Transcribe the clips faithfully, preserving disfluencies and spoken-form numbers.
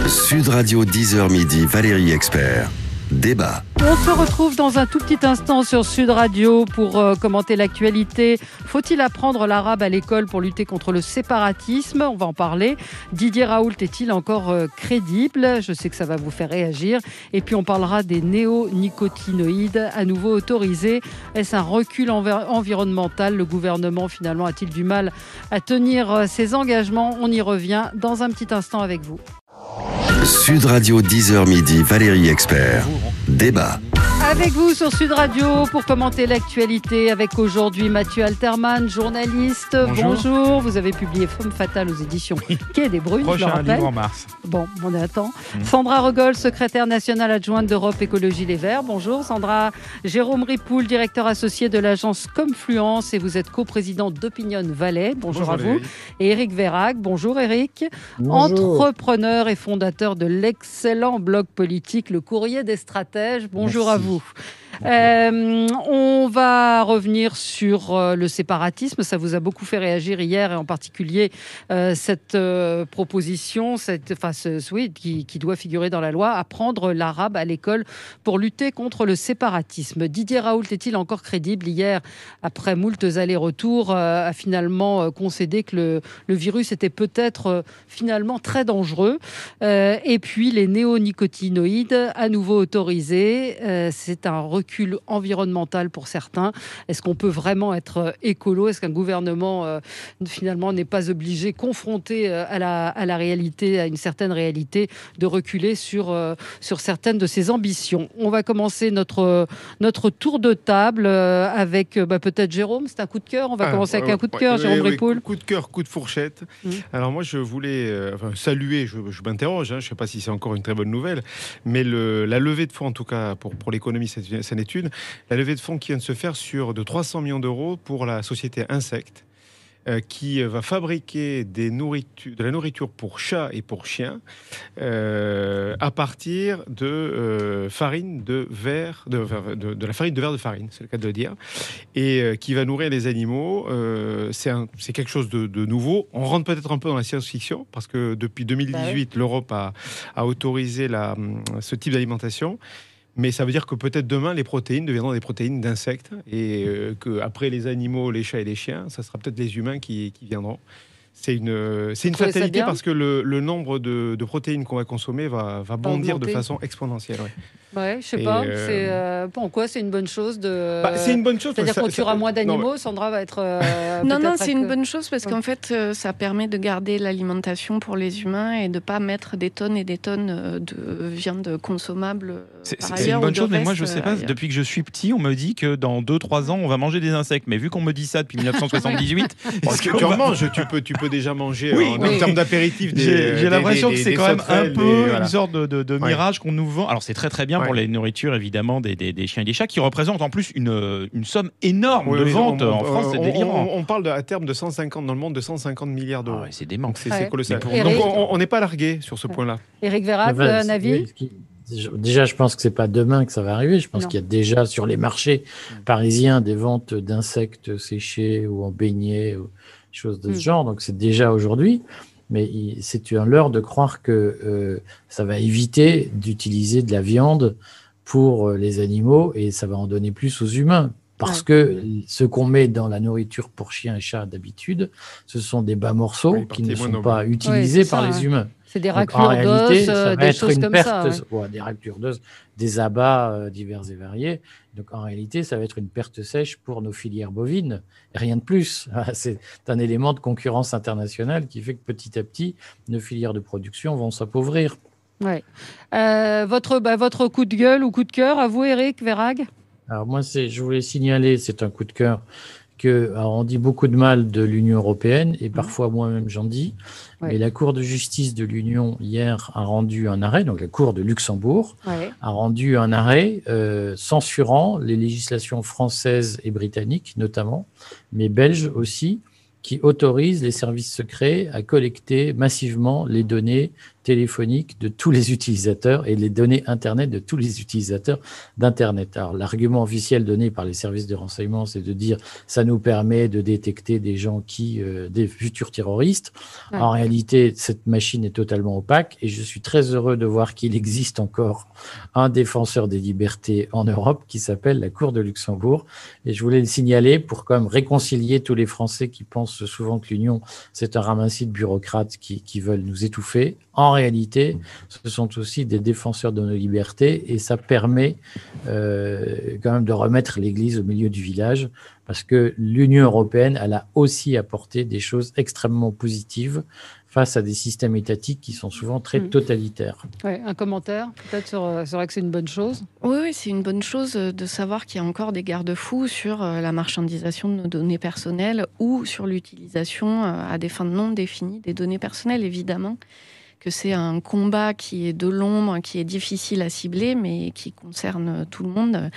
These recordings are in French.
Sud Radio dix heures midi, Valérie Expert. Débat. On se retrouve dans un tout petit instant sur Sud Radio pour euh, commenter l'actualité. Faut-il apprendre l'arabe à l'école pour lutter contre le séparatisme ? On va en parler. Didier Raoult est-il encore euh, crédible ? Je sais que ça va vous faire réagir. Et puis on parlera des néonicotinoïdes à nouveau autorisés. Est-ce un recul env- environnemental ? Le gouvernement finalement a-t-il du mal à tenir euh, ses engagements ? On y revient dans un petit instant avec vous. Sud Radio dix heures midi, Valérie Expert. Débat. Avec vous sur Sud Radio pour commenter l'actualité avec aujourd'hui Mathieu Alterman, journaliste. Bonjour. Bonjour. Vous avez publié Femme fatale aux éditions Quai des Brunes, je le Prochain rappelle. livre en mars. Bon, on attend. Mmh. Sandra Regol, secrétaire nationale adjointe d'Europe Écologie Les Verts. Bonjour Sandra. Jérôme Ripoul, directeur associé de l'agence Confluence et vous êtes coprésident d'Opinion Valais. Bonjour, Bonjour à vous. Valérie. Et Éric Vérac. Bonjour Éric. Bonjour. Entrepreneur et fondateur de l'excellent blog politique Le Courrier des Stratèges. Bonjour Merci. à vous. Euh, on va revenir sur euh, le séparatisme. Ça vous a beaucoup fait réagir hier, et en particulier euh, cette euh, proposition, cette, enfin, ce, oui, qui, qui doit figurer dans la loi, apprendre l'arabe à l'école pour lutter contre le séparatisme. Didier Raoult est-il encore crédible ? Hier, après moultes allers-retours, euh, a finalement euh, concédé que le, le virus était peut-être euh, finalement très dangereux. Euh, et puis les néonicotinoïdes à nouveau autorisés. Euh, c'est un recul environnemental pour certains. Est-ce qu'on peut vraiment être écolo ? Est-ce qu'un gouvernement euh, finalement n'est pas obligé, confronté euh, à, la, à la réalité, à une certaine réalité, de reculer sur, euh, sur certaines de ses ambitions ? On va commencer notre, notre tour de table euh, avec euh, bah, peut-être Jérôme. C'est un coup de cœur. On va Ah, commencer avec euh, un coup de ouais, cœur, oui, Jérôme oui, Ripoul. Coup de cœur, coup de fourchette. Mmh. Alors moi, je voulais euh, enfin, saluer, je, je m'interroge, hein, je ne sais pas si c'est encore une très bonne nouvelle, mais le, la levée de fonds, en tout cas pour, pour l'économie, c'est une étude, la levée de fonds qui vient de se faire sur de trois cents millions d'euros pour la société Insect, euh, qui va fabriquer des nourritures, de la nourriture pour chats et pour chiens euh, à partir de euh, farine de verre, de, de, de la farine de verre de farine, c'est le cas de le dire, et euh, qui va nourrir les animaux. Euh, c'est, un, c'est quelque chose de, de nouveau. On rentre peut-être un peu dans la science-fiction parce que depuis deux mille dix-huit, bah oui. l'Europe a, a autorisé la, ce type d'alimentation. Mais ça veut dire que peut-être demain, les protéines deviendront des protéines d'insectes et euh, qu'après les animaux, les chats et les chiens, ça sera peut-être les humains qui, qui viendront. C'est une, c'est une fatalité parce que le, le nombre de, de protéines qu'on va consommer va, va bondir de façon exponentielle. Ouais. Ouais, je sais et pas. Euh... C'est, euh, pourquoi c'est une bonne chose de. Bah, c'est une bonne chose. C'est-à-dire ça, qu'on tuera ça, moins d'animaux, non, mais... Sandra va être. Euh, non, non, c'est avec... une bonne chose parce qu'en fait, euh, ça permet de garder l'alimentation pour les humains et de ne pas mettre des tonnes et des tonnes de viande consommable. C'est, par c'est ailleurs, une bonne chose, mais moi, je ne sais pas. Ailleurs. Depuis que je suis petit, on me dit que dans deux trois ans, on va manger des insectes. Mais vu qu'on me dit ça depuis dix-neuf cent soixante-dix-huit, parce que tu en manges, tu peux, tu peux déjà manger. Oui. En, oui. en termes d'apéritif, des, j'ai, j'ai des, l'impression des, que c'est des quand même un peu des, voilà. une sorte de, de, de mirage ouais. qu'on nous vend. Alors c'est très très bien ouais. pour les nourritures évidemment des, des, des chiens et des chats qui représentent en plus une, une somme énorme oui, de ventes en France. C'est délirant. On, on parle de, à terme de cent cinquante dans le monde de cent cinquante milliards d'euros. Ah ouais, c'est dément. C'est, ouais. c'est colossal. Pour... Donc on n'est pas largué sur ce point-là. Éric Vérac, un avis ? Déjà, je pense que c'est pas demain que ça va arriver. Je pense non. qu'il y a déjà sur les marchés parisiens des ventes d'insectes séchés ou en beignets ou choses de ce mmh. genre. Donc c'est déjà aujourd'hui. Mais c'est un leurre de croire que euh, ça va éviter d'utiliser de la viande pour les animaux et ça va en donner plus aux humains. Parce ouais. que ce qu'on met dans la nourriture pour chiens et chats d'habitude, ce sont des bas morceaux oui, qui ne sont nobles. pas utilisés oui, par ça, les ouais. humains. C'est des raclures d'os, euh, des choses comme perte, ça. Ouais. Ouais, des raclures d'os, des abats euh, divers et variés. Donc en réalité, ça va être une perte sèche pour nos filières bovines. Rien de plus. C'est un élément de concurrence internationale qui fait que petit à petit, nos filières de production vont s'appauvrir. Ouais. Euh, votre, bah, votre coup de gueule ou coup de cœur, à vous, Éric Vérac ? Alors moi, c'est, je voulais signaler, c'est un coup de cœur, que alors on dit beaucoup de mal de l'Union européenne, et parfois moi-même j'en dis, ouais. mais la Cour de justice de l'Union, hier, a rendu un arrêt, donc la Cour de Luxembourg, ouais. a rendu un arrêt euh, censurant les législations françaises et britanniques, notamment, mais belges aussi, qui autorisent les services secrets à collecter massivement les données téléphoniques de tous les utilisateurs et les données Internet de tous les utilisateurs d'Internet. Alors, l'argument officiel donné par les services de renseignement, c'est de dire ça nous permet de détecter des gens qui, euh, des futurs terroristes. Ouais. En réalité, cette machine est totalement opaque et je suis très heureux de voir qu'il existe encore un défenseur des libertés en Europe qui s'appelle la Cour de Luxembourg. Et je voulais le signaler pour quand même réconcilier tous les Français qui pensent souvent que l'Union, c'est un ramassis de bureaucrates qui, qui veulent nous étouffer. En réalité, ce sont aussi des défenseurs de nos libertés et ça permet euh, quand même de remettre l'église au milieu du village parce que l'Union européenne, elle a aussi apporté des choses extrêmement positives face à des systèmes étatiques qui sont souvent très mmh. totalitaires. Ouais, un commentaire peut-être sur, sur vrai que c'est une bonne chose. Oui, oui, c'est une bonne chose de savoir qu'il y a encore des garde-fous sur la marchandisation de nos données personnelles ou sur l'utilisation à des fins non définies des données personnelles, évidemment. Que c'est un combat qui est de l'ombre, qui est difficile à cibler, mais qui concerne tout le monde.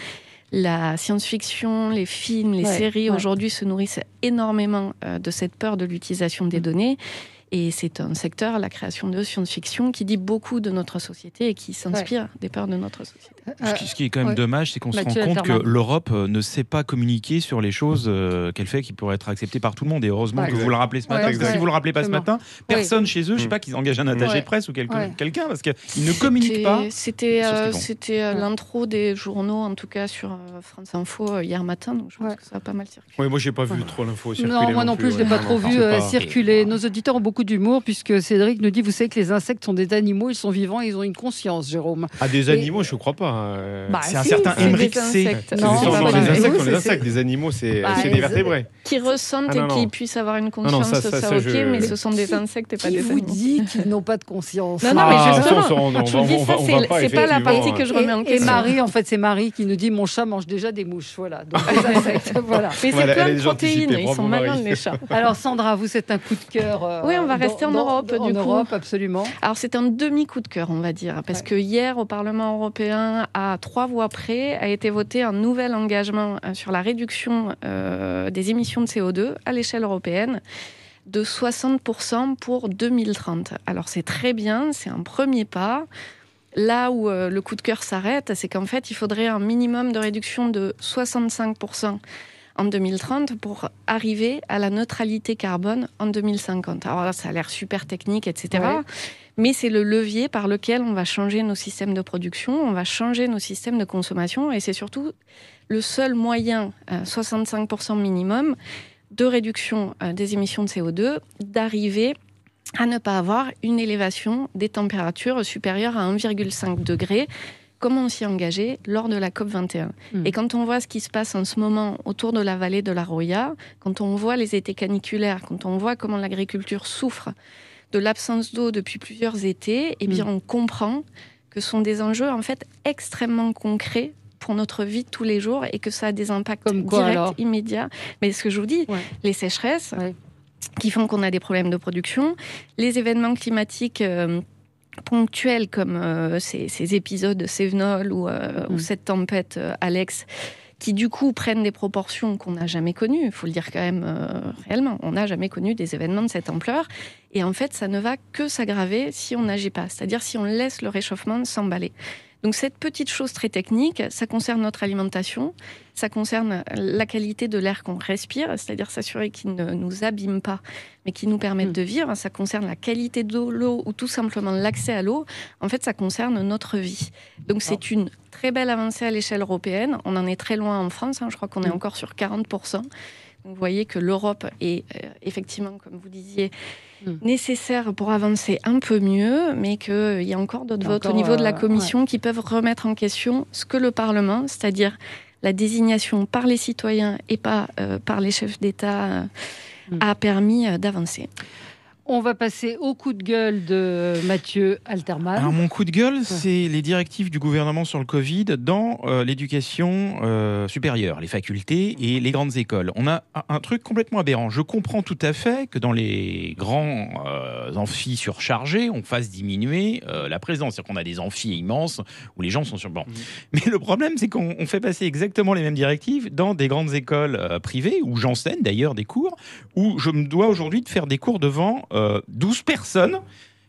La science-fiction, les films, les ouais, séries, ouais. aujourd'hui se nourrissent énormément de cette peur de l'utilisation des données. Et c'est un secteur, la création de science-fiction, qui dit beaucoup de notre société et qui s'inspire ouais. des peurs de notre société. Euh, ce qui est quand même ouais. dommage, c'est qu'on Mathieu se rend compte que l'Europe ne sait pas communiquer sur les choses euh, qu'elle fait qui pourraient être acceptées par tout le monde. Et heureusement ouais, que exact. vous le rappelez ce matin. Ouais, parce que si vous le rappelez pas ce matin, personne ouais. chez eux, je ne sais pas, qu'ils engagent un attaché ouais. de presse ou quelque, ouais. quelqu'un, parce qu'ils ne communiquent pas. C'était, euh, c'était euh, l'intro des journaux, en tout cas sur euh, France Info euh, hier matin. Donc je pense ouais. que ça a pas mal circulé. Oui, moi, je n'ai pas vu trop l'info circuler. Non, moi non plus, je ne l'ai pas trop vu circuler. Nos auditeurs ont beaucoup d'humour, puisque Cédric nous dit, vous savez que les insectes sont des animaux, ils sont vivants, ils ont une conscience, Jérôme. Ah, des animaux, je ne crois pas. C'est un certain Émeric C. Non, non, les insectes sont des insectes, des animaux, c'est des vertébrés. Qui ressentent et qui puissent avoir une conscience, ça ok, mais ce sont des insectes et pas des animaux. Qui vous dit qu'ils n'ont pas de conscience? Non, non, mais justement, je vous dis ça, c'est pas la partie que je remets en question. Et Marie, en fait, c'est Marie qui nous dit, mon chat mange déjà des mouches, voilà. Donc des insectes, voilà. Mais c'est plein de protéines, ils sont malins les chats. Alors Sandra, vous, c'est un coup de cœur. Oui, on va rester en Europe, du coup. Europe, absolument. Alors, c'est un demi-coup de cœur, on va dire, parce ouais. que hier, au Parlement européen, à trois voix près, a été voté un nouvel engagement sur la réduction euh, des émissions de C O deux à l'échelle européenne de soixante pour cent pour deux mille trente. Alors, c'est très bien, c'est un premier pas. Là où euh, le coup de cœur s'arrête, c'est qu'en fait, il faudrait un minimum de réduction de soixante-cinq pour cent en deux mille trente pour arriver à la neutralité carbone en deux mille cinquante. Alors là, ça a l'air super technique, et cetera. Ouais. Mais c'est le levier par lequel on va changer nos systèmes de production, on va changer nos systèmes de consommation, et c'est surtout le seul moyen, euh, soixante-cinq pour cent minimum, de réduction euh, des émissions de C O deux, d'arriver à ne pas avoir une élévation des températures supérieures à un virgule cinq degré, comme on s'y est engagé lors de la COP vingt et un. Mmh. Et quand on voit ce qui se passe en ce moment autour de la vallée de la Roya, quand on voit les étés caniculaires, quand on voit comment l'agriculture souffre de l'absence d'eau depuis plusieurs étés, eh bien, mmh. on comprend que ce sont des enjeux en fait extrêmement concrets pour notre vie de tous les jours et que ça a des impacts Comme quoi, directs, alors immédiats. Mais ce que je vous dis, ouais. les sécheresses ouais. qui font qu'on a des problèmes de production, les événements climatiques euh, ponctuels comme euh, ces, ces épisodes Cévenol ou, euh, mmh. ou cette tempête euh, Alex, qui du coup prennent des proportions qu'on n'a jamais connues. Il faut le dire quand même euh, réellement. On n'a jamais connu des événements de cette ampleur. Et en fait, ça ne va que s'aggraver si on n'agit pas. C'est-à-dire si on laisse le réchauffement s'emballer. Donc cette petite chose très technique, ça concerne notre alimentation, ça concerne la qualité de l'air qu'on respire, c'est-à-dire s'assurer qu'il ne nous abîme pas, mais qu'il nous permette mmh. de vivre. Ça concerne la qualité de l'eau ou tout simplement l'accès à l'eau. En fait, ça concerne notre vie. Donc c'est une très belle avancée à l'échelle européenne. On en est très loin en France, hein. Je crois qu'on est encore sur quarante pour cent. Donc, vous voyez que l'Europe est euh, effectivement, comme vous disiez, mmh. nécessaire pour avancer un peu mieux, mais qu'il euh, y a encore d'autres votes encore, au niveau de la Commission euh, ouais. qui peuvent remettre en question ce que le Parlement, c'est-à-dire la désignation par les citoyens et pas euh, par les chefs d'État, euh, mmh. a permis euh, d'avancer. On va passer au coup de gueule de Mathieu Alterman. Alors mon coup de gueule, ouais. c'est les directives du gouvernement sur le Covid dans euh, l'éducation euh, supérieure, les facultés et les grandes écoles. On a un, un truc complètement aberrant. Je comprends tout à fait que dans les grands euh, amphis surchargés, on fasse diminuer euh, la présence. C'est-à-dire qu'on a des amphis immenses où les gens sont sur... Bon. Mmh. Mais le problème, c'est qu'on on fait passer exactement les mêmes directives dans des grandes écoles euh, privées, où j'enseigne d'ailleurs des cours, où je me dois aujourd'hui de faire des cours devant... Euh, douze personnes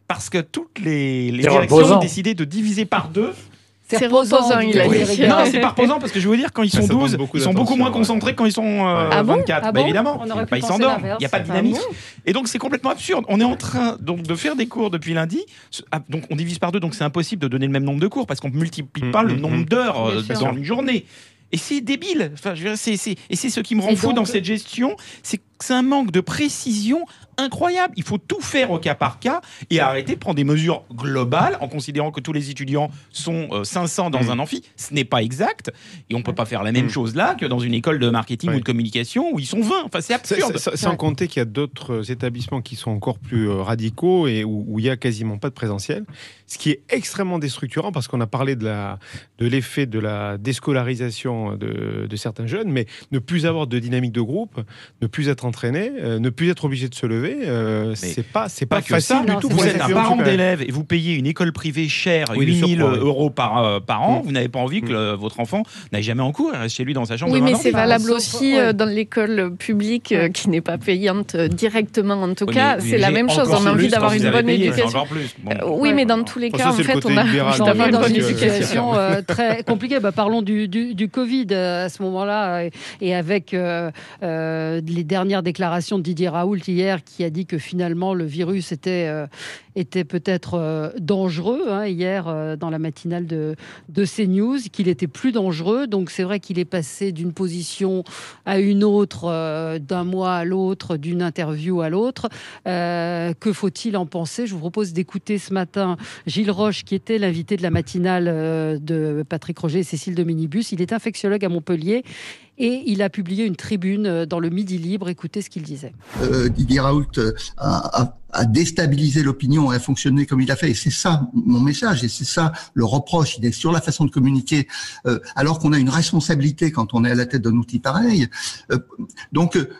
parce que toutes les, les C'est directions reposant. ont décidé de diviser par deux. C'est reposant, il a dit. dit. Non, c'est pas reposant parce que je veux dire, quand ils sont Ça demande douze, beaucoup ils sont beaucoup d'attention, moins ouais. concentrés que quand ils sont euh, Ah bon vingt-quatre. Ah Bah, bon évidemment, On aurait pu bah, ils penser s'endorment. l'inverse. Il n'y a pas de Ah dynamisme. bon Et donc c'est complètement absurde. On est en train donc de faire des cours depuis lundi. Ah, donc on divise par deux, donc c'est impossible de donner le même nombre de cours parce qu'on ne multiplie Mmh, pas le mmh, nombre mmh. d'heures euh, Bien sûr. dans une journée. Et c'est débile. Enfin, je veux dire, c'est, c'est, et c'est ce qui me rend Et fou donc- dans cette gestion, c'est que c'est un manque de précision incroyable. Il faut tout faire au cas par cas et arrêter de prendre des mesures globales en considérant que tous les étudiants sont euh, cinq cents dans Mm. un amphi. Ce n'est pas exact. Et on ne peut pas faire la même Mm. chose là que dans une école de marketing Ouais. ou de communication où ils sont vingt. Enfin, c'est Ça- absurde. ça- ça- Sans Ouais. compter qu'il y a d'autres établissements qui sont encore plus euh, radicaux et où, où il y a quasiment pas de présentiel, ce qui est extrêmement déstructurant parce qu'on a parlé de, la, de l'effet de la déscolarisation de, de certains jeunes, mais ne plus avoir de dynamique de groupe, ne plus être entraîné, euh, ne plus être obligé de se lever, euh, c'est pas, c'est pas, Pas que facile ça, du non, tout. c'est pour vous les êtes un étudiants parent supérieurs. d'élève et vous payez une école privée chère, Oui, de huit mille surcroît, oui. euros par, euh, par an. Mm. Vous n'avez pas envie que Mm. le- votre enfant n'aille jamais en cours et reste chez lui dans sa chambre. Oui, devant mais un c'est ordi. valable Sauf- aussi ouais. euh, dans l'école publique euh, Ouais. qui n'est pas payante euh, directement en tout Oui, cas. mais- C'est mais la j'ai même chose. encore On a envie plus d'avoir quand une vous avez bonne payé, c'est éducation. encore plus. Bon. Euh, oui, Ouais. mais dans tous les Bon, cas, ça, en c'est le fait, côté on a libéral envie On de d'avoir est une dans bonne une éducation. situation euh, très compliquée. Bah, parlons du, du, du Covid euh, à ce moment-là euh, et avec euh, euh, les dernières déclarations de Didier Raoult hier qui a dit que finalement le virus était, euh, était peut-être euh, dangereux hein, hier euh, dans la matinale de, de CNews, qu'il était plus dangereux. Donc c'est vrai qu'il est passé d'une position à une autre, euh, d'un mois à l'autre, d'une interview à l'autre. Euh, que faut-il en penser ? Je vous propose d'écouter ce matin Gilles Roche, qui était l'invité de la matinale euh, de Patrick Roger et Cécile de Minibus. Il est infectiologue à Montpellier et il a publié une tribune euh, dans le Midi Libre. Écoutez ce qu'il disait. Euh, Didier Raoult euh, a, a, a déstabilisé l'opinion et a fonctionné comme il a fait. Et c'est ça mon message, et c'est ça le reproche. Il est sur la façon de communiquer, euh, alors qu'on a une responsabilité quand on est à la tête d'un outil pareil. Euh, donc, euh,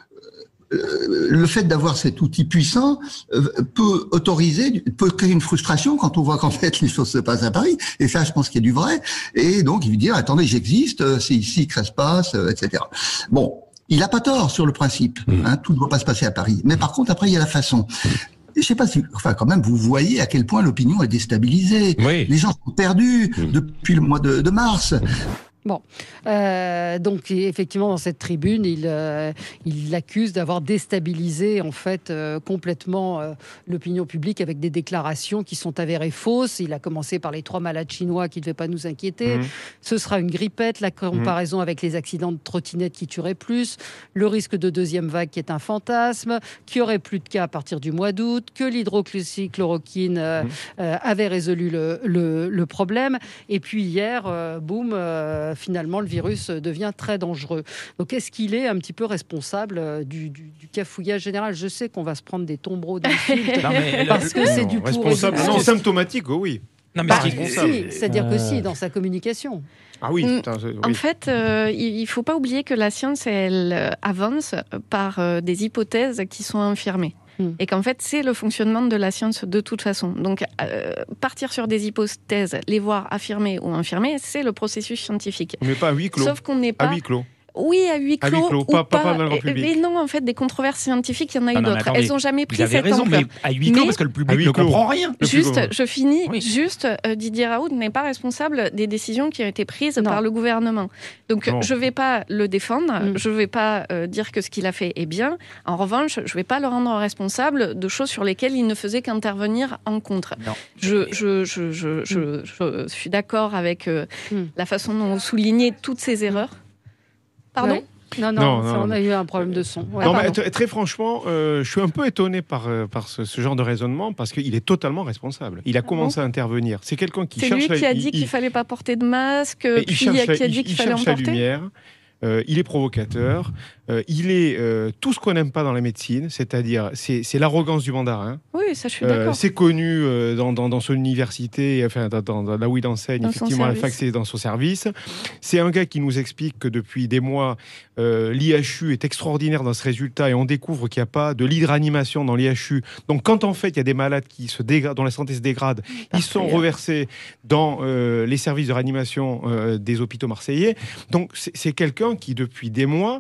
Euh, le fait d'avoir cet outil puissant euh, peut autoriser, peut créer une frustration quand on voit qu'en fait les choses se passent à Paris. Et ça, je pense qu'il y a du vrai. Et donc, il veut dire, attendez, j'existe, euh, c'est ici que ça se passe, euh, et cetera. Bon, il n'a pas tort sur le principe. Hein, tout ne doit pas se passer à Paris. Mais par contre, après, il y a la façon. Je sais pas si, enfin, quand même, vous voyez à quel point l'opinion est déstabilisée. Oui. Les gens sont perdus depuis le mois de, de mars. Bon, euh, donc effectivement dans cette tribune, il, euh, il l'accuse d'avoir déstabilisé en fait euh, complètement euh, l'opinion publique avec des déclarations qui sont avérées fausses. Il a commencé par les trois malades chinois qui ne devaient pas nous inquiéter. Mmh. Ce sera une grippette, la comparaison mmh. avec les accidents de trottinette qui tueraient plus, le risque de deuxième vague qui est un fantasme, qu'il n'y aurait plus de cas à partir du mois d'août, que l'hydroxychloroquine euh, mmh. euh, avait résolu le, le, le problème. Et puis hier, euh, boum, euh, finalement, le virus devient très dangereux. Donc, est-ce qu'il est un petit peu responsable du, du, du cafouillage général ? Je sais qu'on va se prendre des tombereaux d'insultes parce que c'est non, du pour responsable. et du Non, contre. symptomatique, oh oui. Non, mais Bah, ce qui- si, c'est-à-dire que Euh. si, dans sa communication. Ah oui. Mm. putain, c'est- En oui. fait, euh, il ne faut pas oublier que la science, elle euh, avance par euh, des hypothèses qui sont infirmées. Mm. Et qu'en fait, c'est le fonctionnement de la science de toute façon. Donc, euh, partir sur des hypothèses, les voir affirmées ou infirmées, c'est le processus scientifique. Mais pas à huis clos. Sauf qu'on n'est À pas... huis clos. Oui, à huis À clos, huis clos, ou pas- pas- pas. pas dans le grand Et- public. Mais non, en fait, des controverses scientifiques, il y en a eu Ah non, mais d'autres. attendez, Elles n'ont jamais pris Vous avez cette raison, ampleur. mais à huis clos, Mais- parce que le À public huis ne clos. comprend rien. Le plus Juste, gros. je finis. Oui. Juste, euh, Didier Raoult n'est pas responsable des décisions qui ont été prises Non. par le gouvernement. Donc, Non. je ne vais pas le défendre. Mm. Je ne vais pas euh, dire que ce qu'il a fait est bien. En revanche, je ne vais pas le rendre responsable de choses sur lesquelles il ne faisait qu'intervenir en contre. Non. Je, je, je, je, je, je suis d'accord avec euh, Mm. la façon dont vous soulignez toutes ces erreurs. Pardon Ouais. Non, non, Non, ça, non, on non. a eu un problème de son. Ouais, Non, mais pardon. t- très franchement, euh, je suis un peu étonné par, euh, par ce, ce genre de raisonnement parce qu'il est totalement responsable. Il a commencé à intervenir. C'est quelqu'un qui C'est cherche lui la- qui a il- dit il- qu'il fallait pas porter de masque, il puis cherche la- qui a il- dit qu'il il fallait en cherche la porter. lumière. Euh, il est provocateur. Euh, il est euh, tout ce qu'on n'aime pas dans la médecine, c'est-à-dire c'est, c'est l'arrogance du mandarin. Oui, ça, je suis Euh, d'accord. c'est connu euh, dans, dans, dans son université, enfin dans, dans- dans là où il enseigne, Dans son effectivement à la service. fac, c'est dans son service. C'est un gars qui nous explique que depuis des mois, euh, l'I H U est extraordinaire dans ce résultat et on découvre qu'il n'y a pas de lit de réanimation dans l'I H U. Donc quand en fait il y a des malades qui se dégradent, dont la santé se dégrade, ils sont Parfait. reversés dans euh, les services de réanimation euh, des hôpitaux marseillais. Donc c'est, c'est quelqu'un qui depuis des mois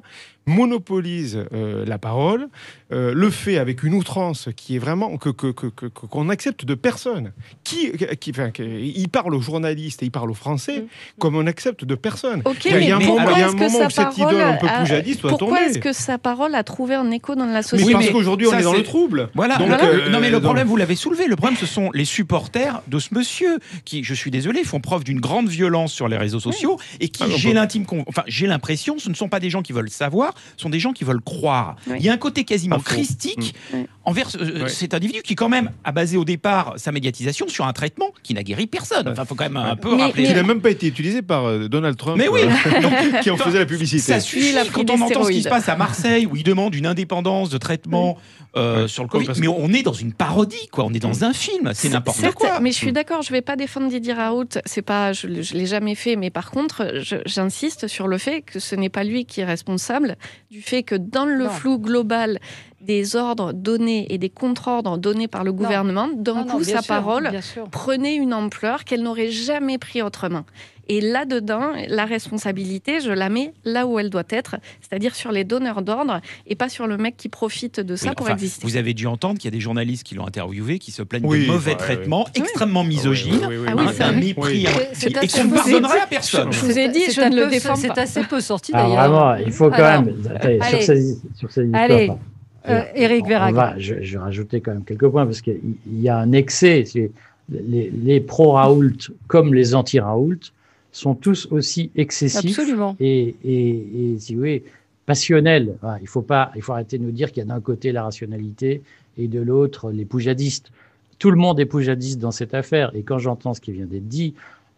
monopolise euh, la parole, euh, le fait avec une outrance qui est vraiment que, que, que, que, qu'on accepte de personne. Qui, qui, enfin, qui, il parle aux journalistes et il parle aux Français mmh. comme on accepte de personne. Ok, il y a, mais, il y a un mais moment, il y a un moment où cette parole idole un peu a, poujadiste doit pourquoi tomber. Pourquoi est-ce que sa parole a trouvé un écho dans la société? Mais oui, parce mais qu'aujourd'hui on ça, est dans c'est... le trouble. Voilà. Donc, voilà. euh, non mais le donc... problème, vous l'avez soulevé, le problème ce sont les supporters de ce monsieur qui, je suis désolé, font preuve d'une grande violence sur les réseaux sociaux oui. et qui, ah, j'ai, peut... l'intime con... enfin, j'ai l'impression, ce ne sont pas des gens qui veulent savoir, ce sont des gens qui veulent croire. Oui. Il y a un côté quasiment ah, christique mmh. envers euh, oui. cet individu qui quand même a basé au départ sa médiatisation sur un traitement qui n'a guéri personne. Enfin, faut quand même un peu mais, rappeler. Mais... Qui n'a même pas été utilisé par euh, Donald Trump. Mais oui, euh, donc, qui en faisait la publicité. Ça suffit quand on entend ce qui se passe à Marseille où il demande une indépendance de traitement euh, ouais. sur le Covid. Mais on est dans une parodie, quoi. On est dans un film. C'est n'importe Certes, quoi. Mais je suis d'accord. Je vais pas défendre Didier Raoult. C'est pas. Je, je l'ai jamais fait. Mais par contre, je, j'insiste sur le fait que ce n'est pas lui qui est responsable du fait que dans le non. flou global des ordres donnés et des contre-ordres donnés par le gouvernement, non. d'un non, coup, non, sa sûr, parole prenait une ampleur qu'elle n'aurait jamais pris autrement. Et là-dedans, la responsabilité, je la mets là où elle doit être, c'est-à-dire sur les donneurs d'ordre et pas sur le mec qui profite de ça oui, pour enfin, exister. Vous avez dû entendre qu'il y a des journalistes qui l'ont interviewé, qui se plaignent oui, de mauvais ouais, traitements, oui. extrêmement misogynes, oui, oui, oui, ah oui, un mépris, oui. et, et qu'on ne pardonnerait à personne. Je vous ai dit, je ne le défends pas. C'est assez peu sorti Alors, d'ailleurs. Vraiment, il faut quand Alors, même, allez, allez, sur ces, sur ces histoires, allez, euh, Éric Verhaeghe. Je, je vais rajouter quand même quelques points, parce qu'il y a un excès. C'est, les, les pro-Raoult comme les anti-Raoult sont tous aussi excessifs Absolument. et, et, et si vous voulez, passionnels. Enfin, il faut pas, il faut arrêter de nous dire qu'il y a d'un côté la rationalité et de l'autre les poujadistes. Tout le monde est poujadiste dans cette affaire. Et quand j'entends ce qui vient d'être dit,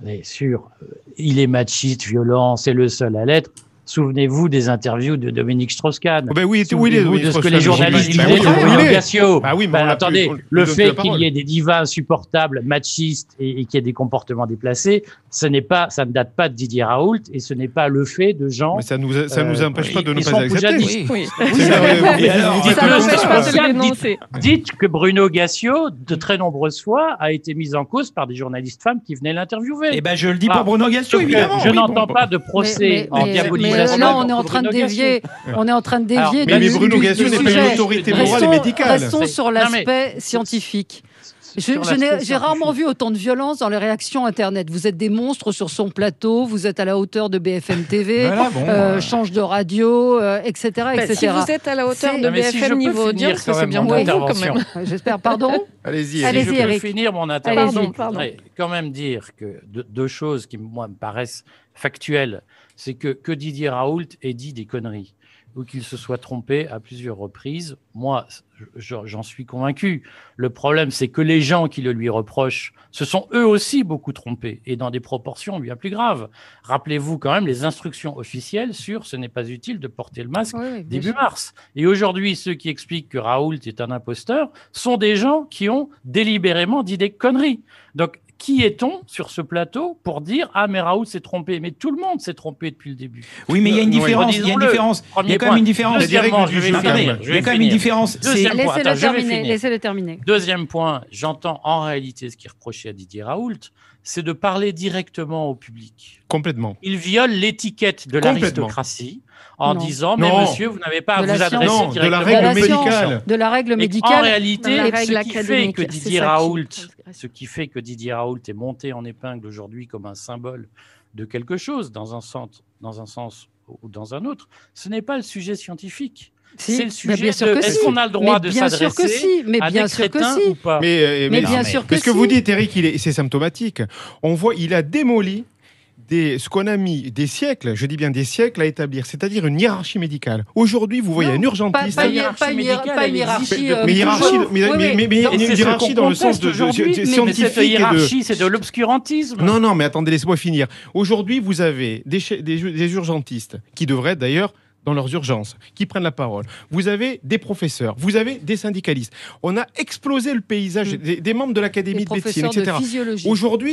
sur euh, il est machiste, violent, c'est le seul à l'être. Souvenez-vous des interviews de Dominique Strauss-Kahn. Ben oui, Souvenez-vous oui, de ce que les journalistes disaient ben oui, de Bruno oui, Gassio. Bah oui, ben, attendez, plus, le fait qu'il y ait des divas insupportables, machistes et, et qu'il y ait des comportements déplacés, ce n'est pas, ça ne date pas de Didier Raoult et ce n'est pas le fait de gens. Mais ça nous, ça euh, nous empêche pas de ne pas accepter. Oui, oui. Ça n'empêche pas de le dénoncer. Dites que Bruno Gassio, de très nombreuses fois, a été mis en cause par des journalistes femmes qui venaient l'interviewer. Eh ben, je le dis pour Bruno Gassio, évidemment. Je n'entends pas de procès en diabolisation. Là, on est en train de dévier. On est en train de dévier. Alors, mais, mais Bruno Gassio n'est pas une autorité morale et médicale. Restons sur l'aspect scientifique. Je, je n'ai, j'ai rarement vu autant de violence dans les réactions Internet. Vous êtes des monstres sur son plateau, vous êtes à la hauteur de B F M T V, voilà, bon, euh, change de radio, euh, et cetera, bah, et cetera. Si vous êtes à la hauteur c'est... de B F M si niveau audience, c'est bien pour vous quand même. J'espère, pardon. Allez-y, Allez-y, si je Eric. peux finir mon intervention. Allez-y, pardon. Je voudrais quand même dire que deux, deux choses qui moi me paraissent factuelles, c'est que, que Didier Raoult ait dit des conneries ou qu'il se soit trompé à plusieurs reprises. Moi, j'en suis convaincu. Le problème, c'est que les gens qui le lui reprochent se sont eux aussi beaucoup trompés, et dans des proportions bien plus graves. Rappelez-vous quand même les instructions officielles sur « ce n'est pas utile de porter le masque oui, début sûr. mars ». Et aujourd'hui, ceux qui expliquent que Raoult est un imposteur sont des gens qui ont délibérément dit des conneries. Donc, qui est-on sur ce plateau pour dire « Ah, mais Raoult s'est trompé ». Mais tout le monde s'est trompé depuis le début. Oui, mais il y a une différence. Il y a une différence. Il y a quand même une différence. Deuxièmement, je vais finir. Il y a quand même une différence. Laissez-le terminer. Laissez-le terminer. Deuxième point, j'entends en réalité ce qui est reproché à Didier Raoult, c'est de parler directement au public. Complètement. Il viole l'étiquette de l'aristocratie en non. disant « Mais non. monsieur, vous n'avez pas à de vous adresser non, directement de la règle à médicale. De la règle médicale. En réalité, la règle ce qui fait que Didier Raoult, qui... ce qui fait que Didier Raoult est monté en épingle aujourd'hui comme un symbole de quelque chose, dans un sens, dans un sens ou dans un autre, ce n'est pas le sujet scientifique. Si, c'est le sujet bien sûr de que est-ce si. qu'on a le droit mais de bien s'adresser sûr que si. mais à bien des sûr que crétins si. ou pas. Mais, euh, mais mais bien non, sûr que mais, ce que si. vous dites, Eric, il est, c'est symptomatique. On voit, il a démoli des, ce qu'on a mis des siècles, je dis bien des siècles à établir, c'est-à-dire une hiérarchie médicale. Aujourd'hui, vous voyez non, un urgentiste. Pas, pas, hiérarchie, pas, médicale, pas une hiérarchie. Euh, mais hiérarchie, mais, oui, mais, mais, mais une hiérarchie dans le sens de, de, de, de scientifique. Mais cette hiérarchie, c'est de l'obscurantisme. Non, non, mais attendez, laissez-moi finir. Aujourd'hui, vous avez des, des, des urgentistes qui devraient d'ailleurs dans leurs urgences, qui prennent la parole. Vous avez des professeurs, vous avez des syndicalistes. On a explosé le paysage mmh. des, des membres de l'Académie de médecine, et cetera. Aujourd'hui,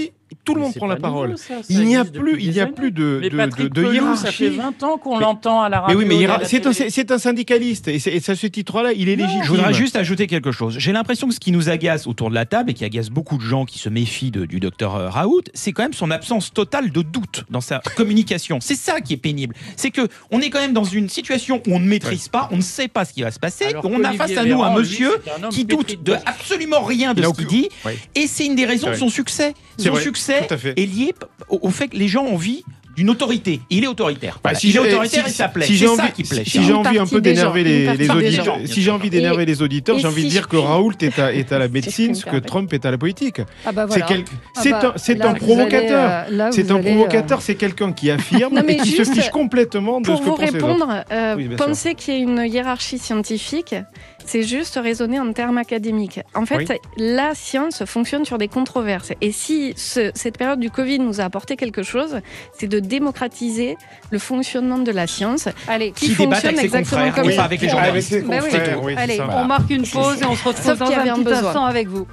tout le Mais monde c'est prend la pas parole. nouveau, ça, ça Il n'y a existe plus, depuis il des n'y a années. plus de, Mais de, Patrick de, de Pelou, hiérarchie. ça fait vingt ans qu'on Mais- l'entend à la Mais radio. oui, mais et à hiérar- la c'est un, télé. c'est- c'est un syndicaliste et, c'est- et à ce titre-là, il est légitime. Je voudrais juste ajouter quelque chose. J'ai l'impression que ce qui nous agace autour de la table et qui agace beaucoup de gens qui se méfient de- du docteur euh, Raoult, c'est quand même son absence totale de doute dans sa communication. C'est ça qui est pénible. C'est que on est quand même dans une situation où on ne maîtrise pas, on ne sait pas ce qui va se passer. Alors On a qu'Olivier face à nous un Véran, lui, monsieur c'est un homme qui pétri doute de de doute. absolument rien de Il a ce qu'il aucun- dit. Ouais. Et c'est une des raisons C'est de vrai. son succès. C'est Son vrai, succès tout à fait. est lié p- au, au fait que les gens ont envie d'une autorité. Il est autoritaire. Bah, Voilà. si il est j'ai- autoritaire si- et ça plaît. si c'est j'ai ça envie- qui plaît. Si Charles. j'ai Une envie un partie peu des d'énerver gens, les, une les partie des auditeurs, gens. si j'ai envie d'énerver les auditeurs, et j'ai envie de si dire je que puis- Raoult est à, est à la Si je médecine, puis ce me que permettre. Trump est à la politique. Ah bah C'est voilà. quel- Ah c'est bah, un, c'est là, un vous provocateur. allez, euh, là, C'est vous un allez, provocateur, c'est quelqu'un qui affirme Non, mais et qui se juste, fiche complètement de Pour ce que vous pensent les autres. répondre, euh, Oui, bien sûr. penser qu'il y ait une hiérarchie scientifique, c'est juste raisonner en termes académiques. En fait, Oui. la science fonctionne sur des controverses. Et si ce- cette période du Covid nous a apporté quelque chose, c'est de démocratiser le fonctionnement de la science, Allez, qui Qui débattent fonctionne avec ses exactement confrères, comme oui, ça. pas avec les Ah, journalistes. avec ses Bah oui. confrères, oui, c'est allez, ça. on marque une pause et on se retrouve Sauf dans qu'il y avait un un petit besoin. instant avec vous.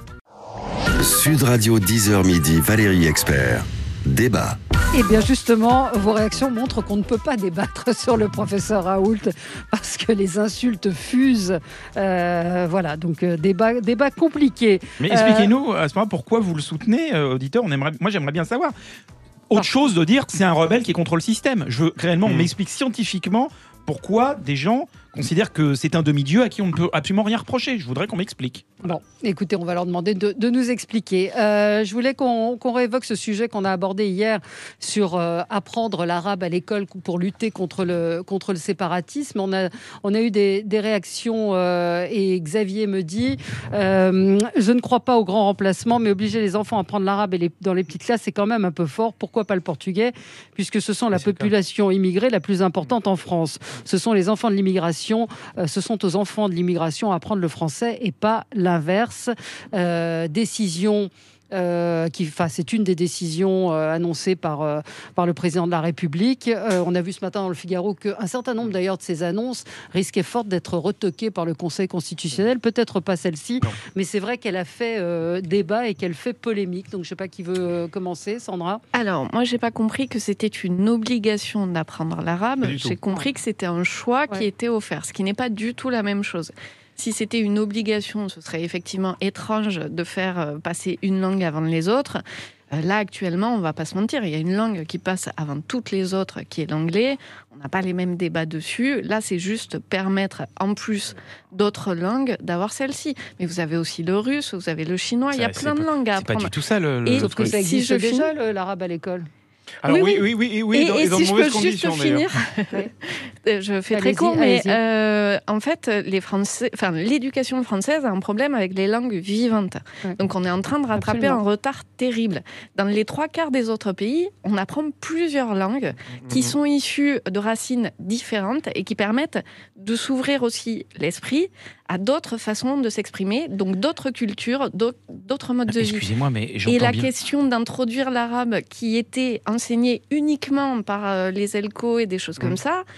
Sud Radio dix heures midi, Valérie Expert. Débat. Eh bien justement, vos réactions montrent qu'on ne peut pas débattre sur le professeur Raoult parce que les insultes fusent. Euh, voilà, donc euh, débat, débat compliqué. Mais Euh, expliquez-nous à ce moment pourquoi vous le soutenez, euh, auditeur. On aimerait, moi, j'aimerais bien savoir. Autre chose de dire que c'est un rebelle qui est contre le système. Je veux réellement, on Mm. m'explique scientifiquement pourquoi des gens considèrent que c'est un demi-dieu à qui on ne peut absolument rien reprocher. Je voudrais qu'on m'explique. Bon, écoutez, on va leur demander de, de nous expliquer. Euh, je voulais qu'on qu'on réévoque ce sujet qu'on a abordé hier sur euh, apprendre l'arabe à l'école pour lutter contre le, contre le séparatisme. On a, on a eu des, des réactions euh, et Xavier me dit euh, je ne crois pas au grand remplacement, mais obliger les enfants à apprendre l'arabe et les- dans les petites classes, c'est quand même un peu fort. Pourquoi pas le portugais, puisque ce sont la c'est le cas. population immigrée la plus importante en France. Ce sont les enfants de l'immigration, euh, ce sont aux enfants de l'immigration à apprendre le français et pas l'inverse. Euh, décision. Euh, qui, enfin, c'est une des décisions euh, annoncées par, euh, par le président de la République. Euh, on a vu ce matin dans le Figaro qu'un certain nombre d'ailleurs de ces annonces risquaient fort d'être retoquées par le Conseil constitutionnel. Peut-être pas celle-ci, Non. mais c'est vrai qu'elle a fait euh, débat et qu'elle fait polémique. Donc je ne sais pas qui veut euh, commencer, Sandra. Alors, moi, j'ai pas compris que c'était une obligation d'apprendre l'arabe. Pas du tout. J'ai compris que c'était un choix qui Ouais. était offert, ce qui n'est pas du tout la même chose. Si c'était une obligation, ce serait effectivement étrange de faire euh, passer une langue avant les autres. Euh, Là, actuellement, on va pas se mentir, il y a une langue qui passe avant toutes les autres, qui est l'anglais. On n'a pas les mêmes débats dessus. Là, c'est juste permettre, en plus d'autres langues, d'avoir celle-ci. Mais vous avez aussi le russe, vous avez le chinois, il y a Ça, plein c'est de pas- langues à C'est pas apprendre. du tout ça le. le- Et Sauf que le- ça si existe je déjà, finis- le- l'arabe à l'école. Alors oui, Oui, oui, oui, oui, oui, et dans, et et dans si de je mauvaises peux juste conditions d'ailleurs. finir, Euh, je fais très Allez-y, court, mais allez-y. euh, en fait, les Français, enfin, l'éducation française a un problème avec les langues vivantes. Ouais. Donc, on est en train de rattraper Absolument. un retard terrible. Dans les trois quarts des autres pays, on apprend plusieurs langues qui Mhm. sont issues de racines différentes et qui permettent de s'ouvrir aussi l'esprit à d'autres façons de s'exprimer, donc d'autres cultures, d'au- d'autres modes de vie. Excusez-moi, mais Et j'entends la bien. question d'introduire l'arabe qui était enseigné uniquement par euh, les E L C O et des choses Mm. comme ça,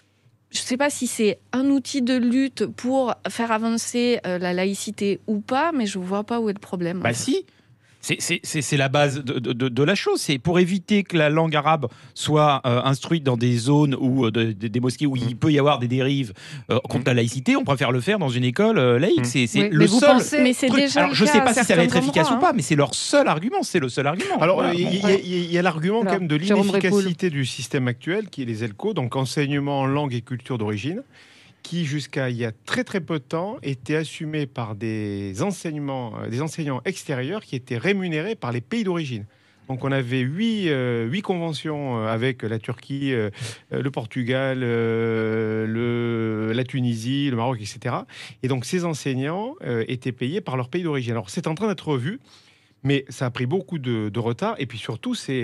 je ne sais pas si c'est un outil de lutte pour faire avancer euh, la laïcité ou pas, mais je ne vois pas où est le problème. Bah si. C'est- C'est c'est- c'est la base de, de- de- de la chose. C'est pour éviter que la langue arabe soit euh, instruite dans des zones ou euh, de- de- des mosquées où il peut y avoir des dérives euh, contre la laïcité. On préfère le faire dans une école euh, laïque. Mm. C'est c'est Oui, le mais vous seul. pensez- Mais c'est truc. déjà Alors, le je cas sais à pas si ça va être certains efficace endroits, ou pas, mais c'est leur seul argument. C'est le seul argument. Alors, Voilà. il y, a- il y a- il y a l'argument quand Alors, même de Jérôme l'inefficacité du système actuel, qui est les E L C O, donc enseignement en langue et culture d'origine, qui jusqu'à il y a très très peu de temps était assumé par des enseignements, euh, des enseignants extérieurs qui étaient rémunérés par les pays d'origine. Donc on avait huit, euh, huit conventions euh, avec la Turquie, euh, euh, le Portugal, euh, le, la Tunisie, le Maroc, et cetera. Et donc ces enseignants euh, étaient payés par leur pays d'origine. Alors c'est en train d'être revu, mais ça a pris beaucoup de, de retard. Et puis surtout, c'est euh,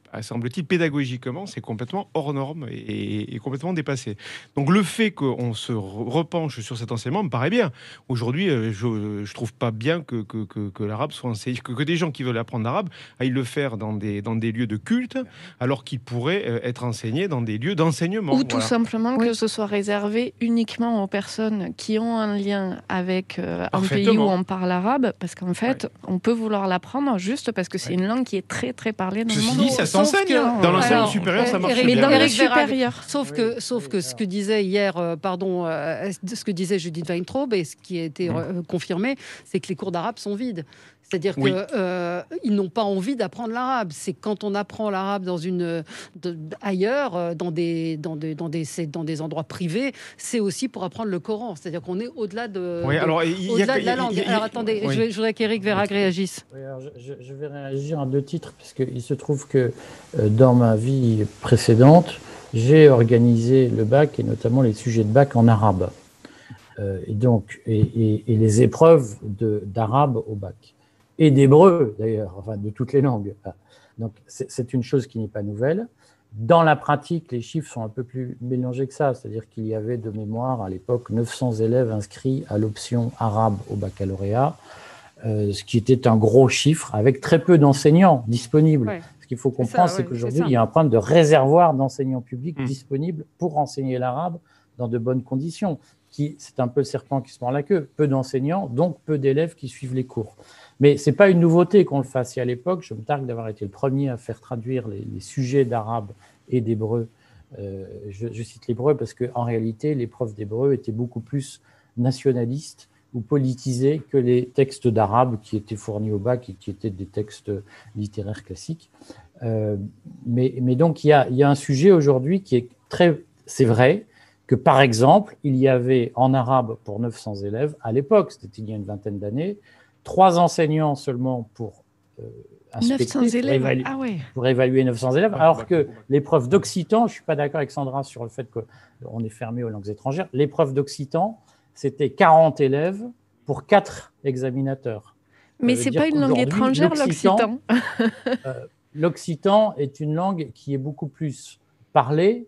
semble-t-il, pédagogiquement, c'est complètement hors norme et, et complètement dépassé. Donc le fait qu'on se repenche sur cet enseignement me paraît bien. Aujourd'hui, euh, je ne trouve pas bien que, que, que, que l'arabe soit enseigné, que, que des gens qui veulent apprendre l'arabe aillent le faire dans des, dans des lieux de culte, alors qu'ils pourraient euh, être enseignés dans des lieux d'enseignement. Ou voilà. tout simplement oui. que ce soit réservé uniquement aux personnes qui ont un lien avec euh, un pays où on parle arabe, parce qu'en fait, ouais. on peut vouloir l'apprendre juste parce que c'est ouais. une langue qui est très très parlée dans Ceci le monde. Dit, ça s'enseigne. Hein. Dans l'enseignement supérieur, ça marche mais bien. dans le supérieur. Sauf que, sauf que ce que disait hier, euh, pardon, euh, ce que disait Judith Weintraub et ce qui a été euh, confirmé, c'est que les cours d'arabe sont vides. C'est-à-dire qu'ils oui. euh, n'ont pas envie d'apprendre l'arabe. C'est quand on apprend l'arabe dans une, de, ailleurs, dans des, dans, des, dans, des, dans des endroits privés, c'est aussi pour apprendre le Coran. C'est-à-dire qu'on est au-delà de, oui, de, alors, au-delà de la langue. Alors attendez, oui. je, je voudrais qu'Éric Vérag réagisse. Oui, alors je, je vais réagir à deux titres, parce qu'il se trouve que euh, dans ma vie précédente, j'ai organisé le bac, et notamment les sujets de bac en arabe. Euh, et, donc, et, et, et les épreuves de, d'arabe au bac. Et d'hébreu, d'ailleurs, enfin de toutes les langues. Donc, c'est, c'est une chose qui n'est pas nouvelle. Dans la pratique, les chiffres sont un peu plus mélangés que ça. C'est-à-dire qu'il y avait de mémoire, à l'époque, neuf cents élèves inscrits à l'option arabe au baccalauréat, euh, ce qui était un gros chiffre, avec très peu d'enseignants disponibles. Ouais. Ce qu'il faut comprendre, c'est, ça, c'est ouais, qu'aujourd'hui, c'est il y a un problème de réservoir d'enseignants publics mmh. disponibles pour enseigner l'arabe dans de bonnes conditions. Qui, c'est un peu le serpent qui se mord la queue. Peu d'enseignants, donc peu d'élèves qui suivent les cours. Mais ce n'est pas une nouveauté qu'on le fasse. Et à l'époque, je me targue d'avoir été le premier à faire traduire les, les sujets d'arabe et d'hébreu. Euh, je, je cite l'hébreu parce qu'en réalité, l'épreuve d'hébreu était beaucoup plus nationaliste ou politisée que les textes d'arabe qui étaient fournis au bac et qui étaient des textes littéraires classiques. Euh, mais, mais donc, il y a, il y a un sujet aujourd'hui qui est très... C'est vrai que, par exemple, il y avait en arabe pour neuf cents élèves, à l'époque, c'était il y a une vingtaine d'années, trois enseignants seulement pour euh, inspecter, neuf cents élèves. Pour, évaluer, ah ouais. pour évaluer neuf cents élèves, alors que l'épreuve d'occitan, je ne suis pas d'accord avec Sandra sur le fait qu'on est fermé aux langues étrangères, l'épreuve d'occitan, c'était quarante élèves pour quatre examinateurs. Mais ce n'est pas une langue étrangère, l'occitan. euh, l'occitan est une langue qui est beaucoup plus parlée,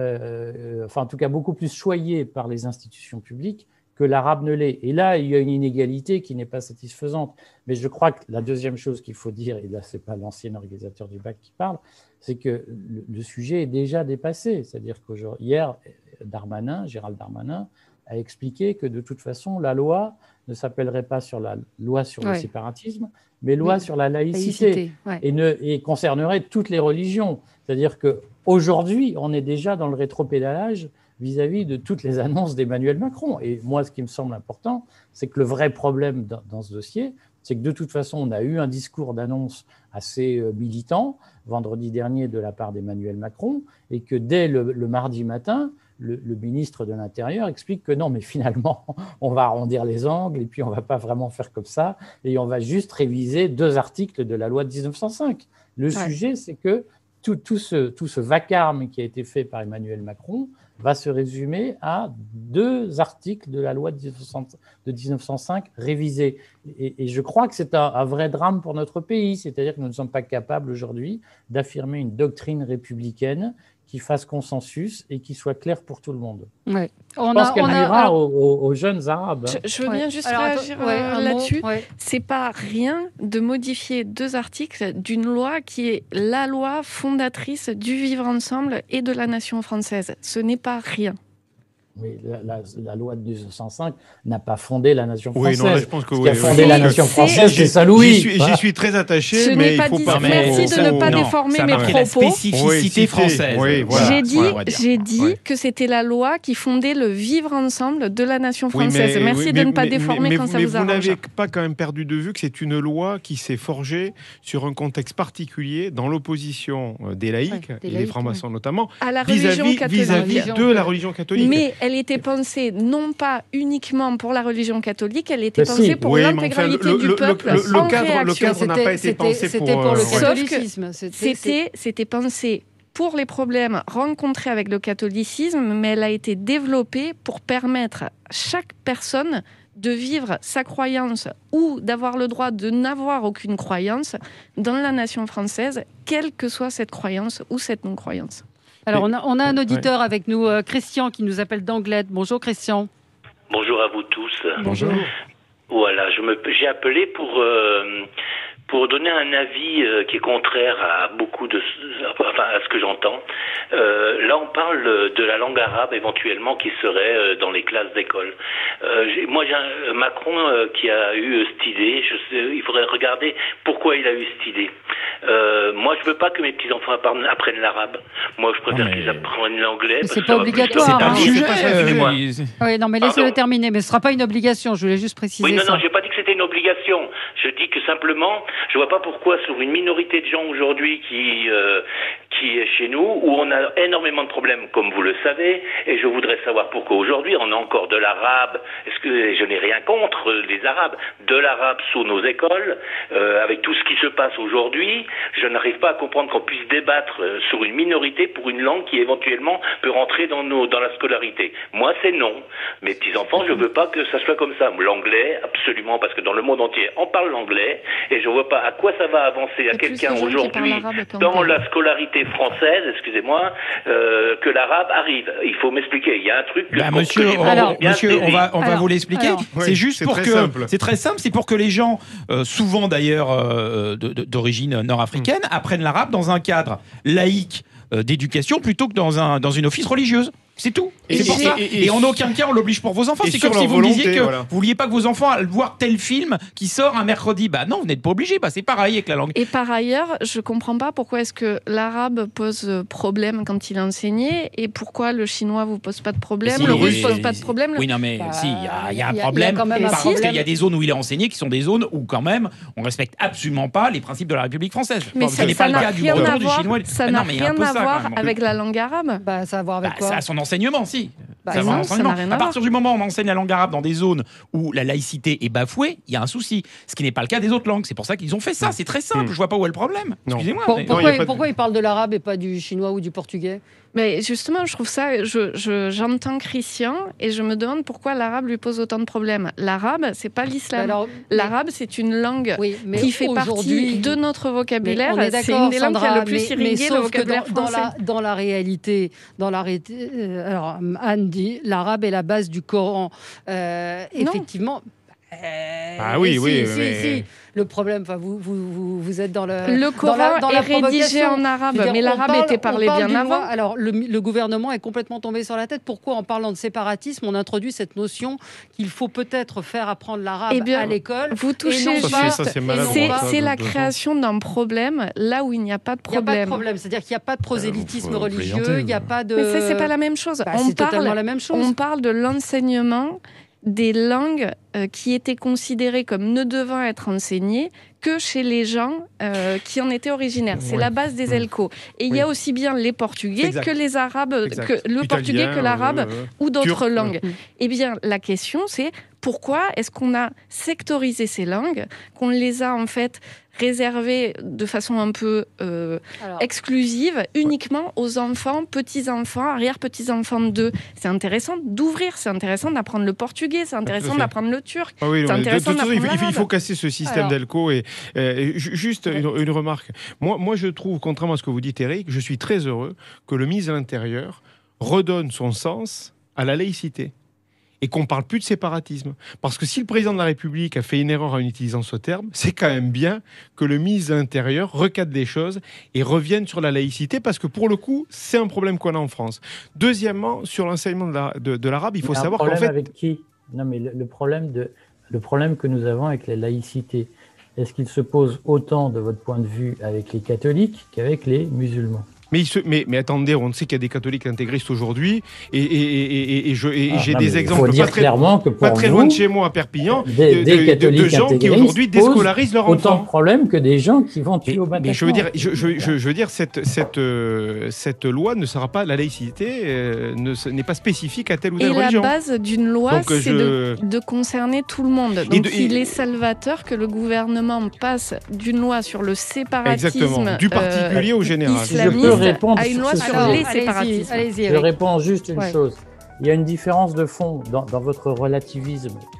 euh, enfin en tout cas beaucoup plus choyée par les institutions publiques que l'arabe ne l'est. Et là, il y a une inégalité qui n'est pas satisfaisante. Mais je crois que la deuxième chose qu'il faut dire, et là, ce n'est pas l'ancien organisateur du bac qui parle, c'est que le, le sujet est déjà dépassé. C'est-à-dire qu'hier, Darmanin, Gérald Darmanin, a expliqué que de toute façon, la loi ne s'appellerait pas sur la loi sur ouais. le séparatisme, mais loi oui. sur la laïcité, laïcité ouais. et, ne, et concernerait toutes les religions. C'est-à-dire qu'aujourd'hui, on est déjà dans le rétropédalage vis-à-vis de toutes les annonces d'Emmanuel Macron. Et moi, ce qui me semble important, c'est que le vrai problème dans, dans ce dossier, c'est que de toute façon, on a eu un discours d'annonce assez euh, militant vendredi dernier de la part d'Emmanuel Macron, et que dès le, le mardi matin, le, le ministre de l'Intérieur explique que non, mais finalement, on va arrondir les angles, et puis on ne va pas vraiment faire comme ça, et on va juste réviser deux articles de la loi de dix-neuf cent cinq. Le ouais. sujet, c'est que tout, tout, ce, tout ce vacarme qui a été fait par Emmanuel Macron va se résumer à deux articles de la loi de dix-neuf cent cinq révisés. Et, et je crois que c'est un, un vrai drame pour notre pays, c'est-à-dire que nous ne sommes pas capables aujourd'hui d'affirmer une doctrine républicaine qui fasse consensus et qui soit claire pour tout le monde. Ouais. Je on pense a, qu'elle on nuira a, alors... aux, aux jeunes Arabes. Je, je veux ouais. bien juste alors, réagir ouais, euh, là-dessus. Ouais. C'est pas rien de modifier deux articles d'une loi qui est la loi fondatrice du vivre ensemble et de la nation française. Ce n'est pas rien. Oui, la, la, la loi de dix-neuf cent cinq n'a pas fondé la nation française. Oui, non, là, je pense que Ce oui, qui a fondé oui, la oui, nation oui. française, c'est Saint-Louis. J'y suis, j'y suis très attaché, Ce mais il faut dit, pas... Merci de ne pas non, déformer mes propos. La spécificité oui, française. Oui, voilà. J'ai dit, ouais, j'ai dit ouais. que c'était la loi qui fondait le vivre ensemble de la nation française. Oui, mais, Merci oui, de mais, ne pas mais, déformer mais, quand mais, ça mais vous arrange. Mais vous n'avez pas quand même perdu de vue que c'est une loi qui s'est forgée sur un contexte particulier dans l'opposition des laïcs, et des francs-maçons notamment, à la religion catholique. Vis-à-vis de la religion catholique. Mais elle était pensée non pas uniquement pour la religion catholique, elle était pensée pour oui, l'intégralité enfin, le, du le, peuple le, le, en le cadre, réaction. Le cadre n'a pas été pensé c'était pour, pour le euh, catholicisme. C'était, c'était, c'était pensé pour les problèmes rencontrés avec le catholicisme, mais elle a été développée pour permettre à chaque personne de vivre sa croyance ou d'avoir le droit de n'avoir aucune croyance dans la nation française, quelle que soit cette croyance ou cette non-croyance. Alors, on a, on a un auditeur avec nous, euh, Christian, qui nous appelle d'Anglet. Bonjour, Christian. Bonjour à vous tous. Bonjour. Voilà, je me, j'ai appelé pour... Euh, pour donner un avis euh, qui est contraire à beaucoup de, enfin à ce que j'entends. Euh, là, on parle de la langue arabe éventuellement qui serait euh, dans les classes d'école. Euh, j'ai, moi, j'ai un, Macron euh, qui a eu cette idée. Je sais, il faudrait regarder pourquoi il a eu cette idée. Euh, moi, je veux pas que mes petits enfants apprennent l'arabe. Moi, je préfère non, mais... qu'ils apprennent l'anglais. C'est pas obligatoire. C'est pas un sujet. Euh, oui, non, mais laissez-le terminer. Mais ce sera pas une obligation. Je voulais juste préciser oui, non, ça. non, j'ai pas dit que c'était une obligation. Je dis que simplement, je vois pas pourquoi sur une minorité de gens aujourd'hui qui euh, qui est chez nous, où on a énormément de problèmes, comme vous le savez, et je voudrais savoir pourquoi aujourd'hui on a encore de l'arabe. Est-ce que je n'ai rien contre les arabes, de l'arabe sous nos écoles, euh, avec tout ce qui se passe aujourd'hui, je n'arrive pas à comprendre qu'on puisse débattre sur une minorité pour une langue qui éventuellement peut rentrer dans nos dans la scolarité. Moi, c'est non. Mes petits enfants, je veux pas que ça soit comme ça. L'anglais, absolument, parce que dans le monde entier, on parle l'anglais, et je vois pas à quoi ça va avancer à quelqu'un aujourd'hui dans la scolarité française, excusez-moi, euh, que l'arabe arrive. Il faut m'expliquer. Il y a un truc que, bah, que monsieur, j'ai on, alors, monsieur, on va, on alors, va vous l'expliquer. alors, c'est oui, juste c'est pour très que, simple. c'est très simple, c'est pour que les gens, euh, souvent d'ailleurs euh, de, de, d'origine nord-africaine, mmh. apprennent l'arabe dans un cadre laïque euh, d'éducation plutôt que dans un dans une office religieuse. C'est tout. Et, c'est pour et, ça. Et, et, et en aucun cas on l'oblige pour vos enfants. C'est comme si vous volonté, me disiez que voilà. vous vouliez pas que vos enfants aillent voir tel film qui sort un mercredi. Bah non, vous n'êtes pas obligé. Bah c'est pareil avec la langue. Et par ailleurs, je comprends pas pourquoi est-ce que l'arabe pose problème quand il est enseigné et pourquoi le chinois vous pose pas de problème, si, le russe pose pas de problème. Oui, non mais bah, si, il y a, y a un y a, problème. Y a par un contre, il y a des zones où il est enseigné qui sont des zones où quand même on respecte absolument pas les principes de la République française. Mais bon, ça n'est pas le cas du breton, du chinois. Ça n'a rien à voir avec la langue arabe. Bah ça a à voir avec quoi ? Ça a son enseignement, si. Bah ça non, ça n'a rien à, à partir du moment où on enseigne la langue arabe dans des zones où la laïcité est bafouée, il y a un souci. Ce qui n'est pas le cas des autres langues. C'est pour ça qu'ils ont fait ça. C'est très simple. Mmh. Je vois pas où est le problème. Excusez-moi. Pour, mais... pourquoi, non, de... pourquoi ils parlent de l'arabe et pas du chinois ou du portugais ? Mais justement, je trouve ça, je, je, j'entends Christian et je me demande pourquoi l'arabe lui pose autant de problèmes. L'arabe, c'est pas l'islam. Alors, l'arabe, c'est une langue oui, qui fait partie de notre vocabulaire. On est c'est une des Sandra, langues qui a le plus mais, irrigué mais le vocabulaire dans, français. Dans la, dans la réalité, dans la réalité euh, alors Anne dit, l'arabe est la base du Coran. Euh, effectivement. Euh, ah oui, si, oui. Si, mais... si. Le problème, enfin, vous, vous, vous, vous êtes dans le. Le Coran dans la, dans la est rédigé en arabe, dire, mais l'arabe parle, était parlé bien avant. Loi, alors, le, le gouvernement est complètement tombé sur la tête. Pourquoi, en parlant de séparatisme, on introduit cette notion qu'il faut peut-être faire apprendre l'arabe eh bien, à l'école. Vous touchez juste. Ça, ça, c'est c'est, c'est la création d'un problème là où il n'y a pas de problème. Il n'y a pas de problème, c'est-à-dire qu'il n'y a pas de prosélytisme euh, religieux, il n'y a pas de. Mais c'est, c'est pas la même chose. Bah, on c'est parle, totalement la même chose. On parle de l'enseignement des langues euh, qui étaient considérées comme ne devant être enseignées que chez les gens euh, qui en étaient originaires. C'est oui. la base des ELCO. Et il oui. y a aussi bien les portugais que les arabes, exact. que le Italien, portugais que l'arabe euh, ou d'autres turc, langues. Euh. Eh bien, la question, c'est pourquoi est-ce qu'on a sectorisé ces langues, qu'on les a en fait réservées de façon un peu euh, Alors, exclusive, uniquement aux enfants, petits-enfants, arrière-petits-enfants d'eux. C'est intéressant d'ouvrir, c'est intéressant d'apprendre le portugais, c'est intéressant d'apprendre le turc, ah oui, c'est intéressant de, de, de, d'apprendre il, faut, il faut casser ce système Alors, d'ELCO. Et, et juste une, une remarque. Moi, moi, je trouve, contrairement à ce que vous dites, Eric, je suis très heureux que le ministre de l'Intérieur redonne son sens à la laïcité. Et qu'on ne parle plus de séparatisme. Parce que si le président de la République a fait une erreur en utilisant ce terme, c'est quand même bien que le ministre de l'Intérieur recadre les choses et revienne sur la laïcité, parce que pour le coup, c'est un problème qu'on a en France. Deuxièmement, sur l'enseignement de, la, de, de l'arabe, il faut savoir qu'en fait... avec qui ? Non, mais le, le, problème de, le problème que nous avons avec la laïcité, est-ce qu'il se pose autant, de votre point de vue, avec les catholiques qu'avec les musulmans ? Mais, il se, mais, mais attendez, on sait qu'il y a des catholiques intégristes aujourd'hui, et, et, et, et, et, je, et ah, j'ai non, des exemples pas très, que pas très loin de chez moi à Perpignan, des, de, des de, de gens qui aujourd'hui déscolarisent leurs enfants. Autant de problèmes que des gens qui vont tuer au Bataclan. Mais je veux dire, je, je, je, je veux dire cette, cette, euh, cette loi ne sera pas, la laïcité euh, ne, n'est pas spécifique à telle ou telle et religion. Et la base d'une loi, Donc, c'est je... de, de concerner tout le monde. Donc de, il est salvateur que le gouvernement passe d'une loi sur le séparatisme Exactement. Du particulier euh, au général. islamiste je peux répondre à une loi sur Alors, les séparatismes. Allez-y, allez-y, je réponds juste une ouais. chose. Il y a une différence de fond dans, dans votre relativisme qui,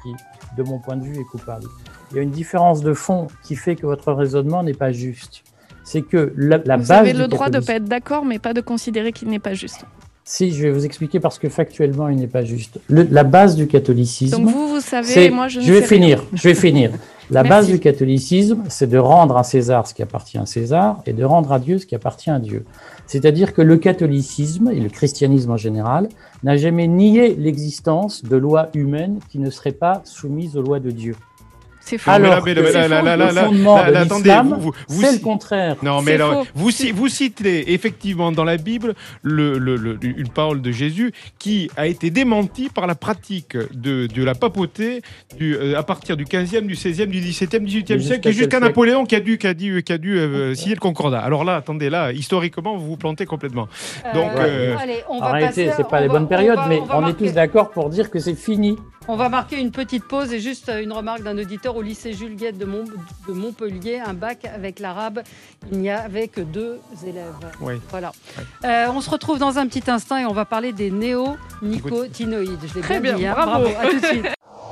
de mon point de vue, est coupable. Il y a une différence de fond qui fait que votre raisonnement n'est pas juste. C'est que la, la vous base avez le droit de ne catholicisme... pas être d'accord, mais pas de considérer qu'il n'est pas juste. Si, je vais vous expliquer parce que factuellement, il n'est pas juste. Le, la base du catholicisme... Donc vous, vous savez, c'est... moi, je ne je vais sais finir, rien. Je vais finir. La Merci. base du catholicisme, c'est de rendre à César ce qui appartient à César et de rendre à Dieu ce qui appartient à Dieu. C'est-à-dire que le catholicisme, et le christianisme en général, n'a jamais nié l'existence de lois humaines qui ne seraient pas soumises aux lois de Dieu. C'est faux. Alors, mais que là, là, là, là, le là, fondement là, de là, attendez, l'islam, vous- vous- vous c'est ci- le contraire. Non, mais C'est alors, faux. vous, ci- vous citez effectivement dans la Bible le, le- le- une parole de Jésus qui a été démentie par la pratique de, de la papauté du, euh, à partir du quinzième, du seizième, du dix-septième, dix-huitième Mais siècle, jusqu'à et jusqu'à quel siècle Napoléon qui a dû, qui a dû, qui a dû euh, signer le Concordat. Alors là, attendez, là, historiquement, vous vous plantez complètement. Donc, euh, allez, on va En réalité, passer- c'est pas on les va- bonnes on périodes, va- mais on va on est marquer- tous d'accord pour dire que c'est fini. On va marquer une petite pause et juste une remarque d'un auditeur au lycée Jules Guette de, Mont- de Montpellier, un bac avec l'arabe, il n'y avait que deux élèves. Oui. Voilà. Euh, on se retrouve dans un petit instant et on va parler des néonicotinoïdes. Je l'ai Très bien, bien, dit, hein. bravo. À tout de suite.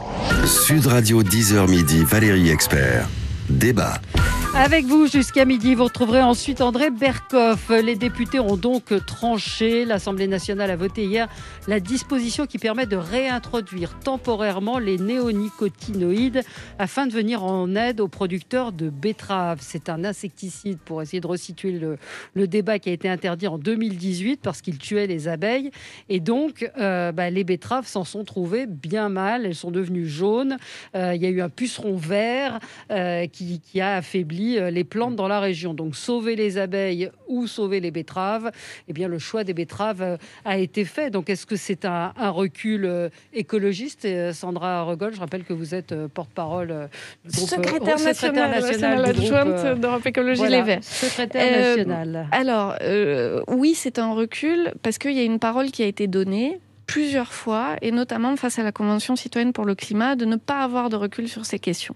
Sud Radio dix heures midi, Valérie Expert. Débat. Avec vous jusqu'à midi, vous retrouverez ensuite André Berkoff. Les députés ont donc tranché. L'Assemblée nationale a voté hier la disposition qui permet de réintroduire temporairement les néonicotinoïdes afin de venir en aide aux producteurs de betteraves. C'est un insecticide, pour essayer de resituer le, le débat, qui a été interdit en deux mille dix-huit parce qu'il tuait les abeilles. Et donc, euh, bah, les betteraves s'en sont trouvées bien mal. Elles sont devenues jaunes. Euh, il y a eu un puceron vert euh, qui, qui a affaibli les plantes dans la région. Donc, sauver les abeilles ou sauver les betteraves, eh bien, le choix des betteraves a été fait. Donc, est-ce que c'est un, un recul écologiste? Et Sandra Regol, je rappelle que vous êtes porte-parole du groupe... Secrétaire oh, nationale, nationale du groupe, adjointe euh, d'Europe Écologie voilà, Les Verts. secrétaire Euh, nationale. Alors, euh, oui, c'est un recul parce qu'il y a une parole qui a été donnée plusieurs fois, et notamment face à la Convention citoyenne pour le climat, de ne pas avoir de recul sur ces questions.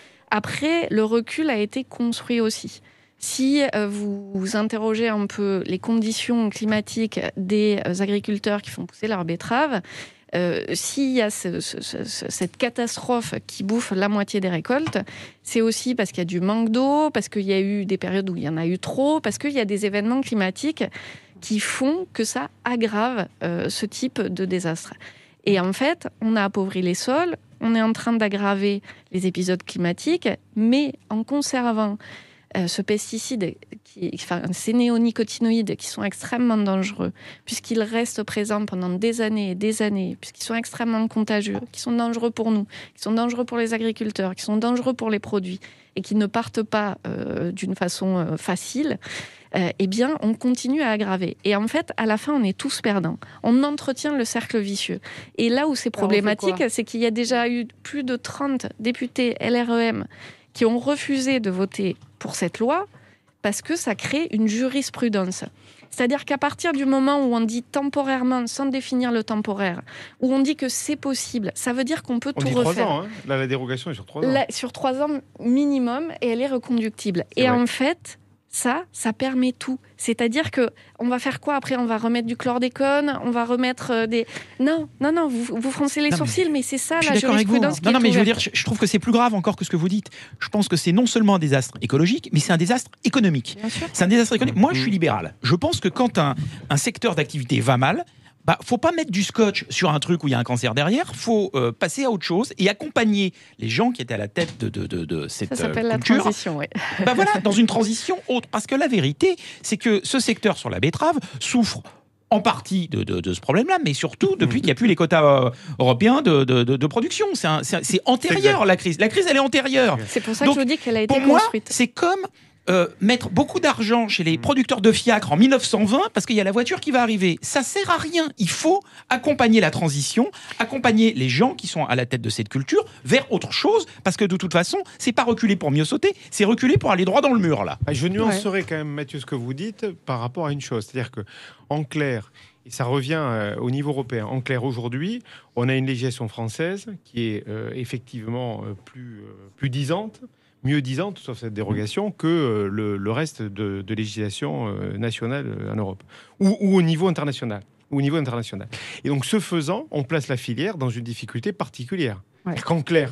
Après, le recul a été construit aussi. Si euh, vous, vous interrogez un peu les conditions climatiques des euh, agriculteurs qui font pousser leurs betteraves, euh, s'il y a ce, ce, ce, cette catastrophe qui bouffe la moitié des récoltes, c'est aussi parce qu'il y a du manque d'eau, parce qu'il y a eu des périodes où il y en a eu trop, parce qu'il y a des événements climatiques qui font que ça aggrave euh, ce type de désastre. Et en fait, on a appauvri les sols, on est en train d'aggraver les épisodes climatiques, mais en conservant euh, ce pesticide, qui, enfin, ces néonicotinoïdes qui sont extrêmement dangereux, puisqu'ils restent présents pendant des années et des années, puisqu'ils sont extrêmement contagieux, qui sont dangereux pour nous, qui sont dangereux pour les agriculteurs, qui sont dangereux pour les produits, et qui ne partent pas euh, d'une façon euh, facile, euh, eh bien, on continue à aggraver. Et en fait, à la fin, on est tous perdants. On entretient le cercle vicieux. Et là où c'est problématique, c'est qu'il y a déjà eu plus de trente députés L R E M qui ont refusé de voter pour cette loi parce que ça crée une jurisprudence. C'est-à-dire qu'à partir du moment où on dit temporairement, sans définir le temporaire, où on dit que c'est possible, ça veut dire qu'on peut on tout dit refaire. trois ans, hein. Là, la dérogation est sur trois ans. Là, sur trois ans minimum, et elle est reconductible. C'est et vrai. en fait, ça, ça permet tout. C'est-à-dire que on va faire quoi après? On va remettre du chlordécone, on va remettre euh, des... Non, non, non, vous, vous froncez les Non, mais sourcils, mais, c'est ça Je la suis d'accord avec vous. jurisprudence qui Non, non, est mais je veux ouverte. dire, je, je trouve que c'est plus grave encore que ce que vous dites. Je pense que c'est non seulement un désastre écologique, mais c'est un désastre économique. Bien sûr. C'est un désastre économique. Moi, je suis libéral. Je pense que quand un, un secteur d'activité va mal, bah, faut pas mettre du scotch sur un truc où il y a un cancer derrière. Faut euh, passer à autre chose et accompagner les gens qui étaient à la tête de, de, de, de cette Ça s'appelle euh, la culture. transition, oui. Bah voilà, dans une transition autre. Parce que la vérité, c'est que ce secteur sur la betterave souffre en partie de, de, de ce problème-là, mais surtout depuis qu'il n'y a plus les quotas euh, européens de, de, de, de production. C'est, un, c'est, c'est antérieur, la crise. La crise, elle est antérieure. C'est pour ça Donc, que je vous dis qu'elle a été Pour moi, construite. c'est comme euh, mettre beaucoup d'argent chez les producteurs de fiacres en mille neuf cent vingt parce qu'il y a la voiture qui va arriver. Ça sert à rien. Il faut accompagner la transition, accompagner les gens qui sont à la tête de cette culture vers autre chose, parce que de toute façon, c'est pas reculer pour mieux sauter, c'est reculer pour aller droit dans le mur, là. Ah, je nuancerai quand même, Mathieu, ce que vous dites par rapport à une chose. C'est-à-dire que, en clair, et ça revient euh, au niveau européen, en clair, aujourd'hui, on a une législation française qui est euh, effectivement euh, plus, euh, plus disante, mieux disante, sauf cette dérogation, que euh, le, le reste de, de législation euh, nationale euh, en Europe, ou, ou au niveau international. Ou au niveau international. Et donc, ce faisant, on place la filière dans une difficulté particulière. Ouais. En clair,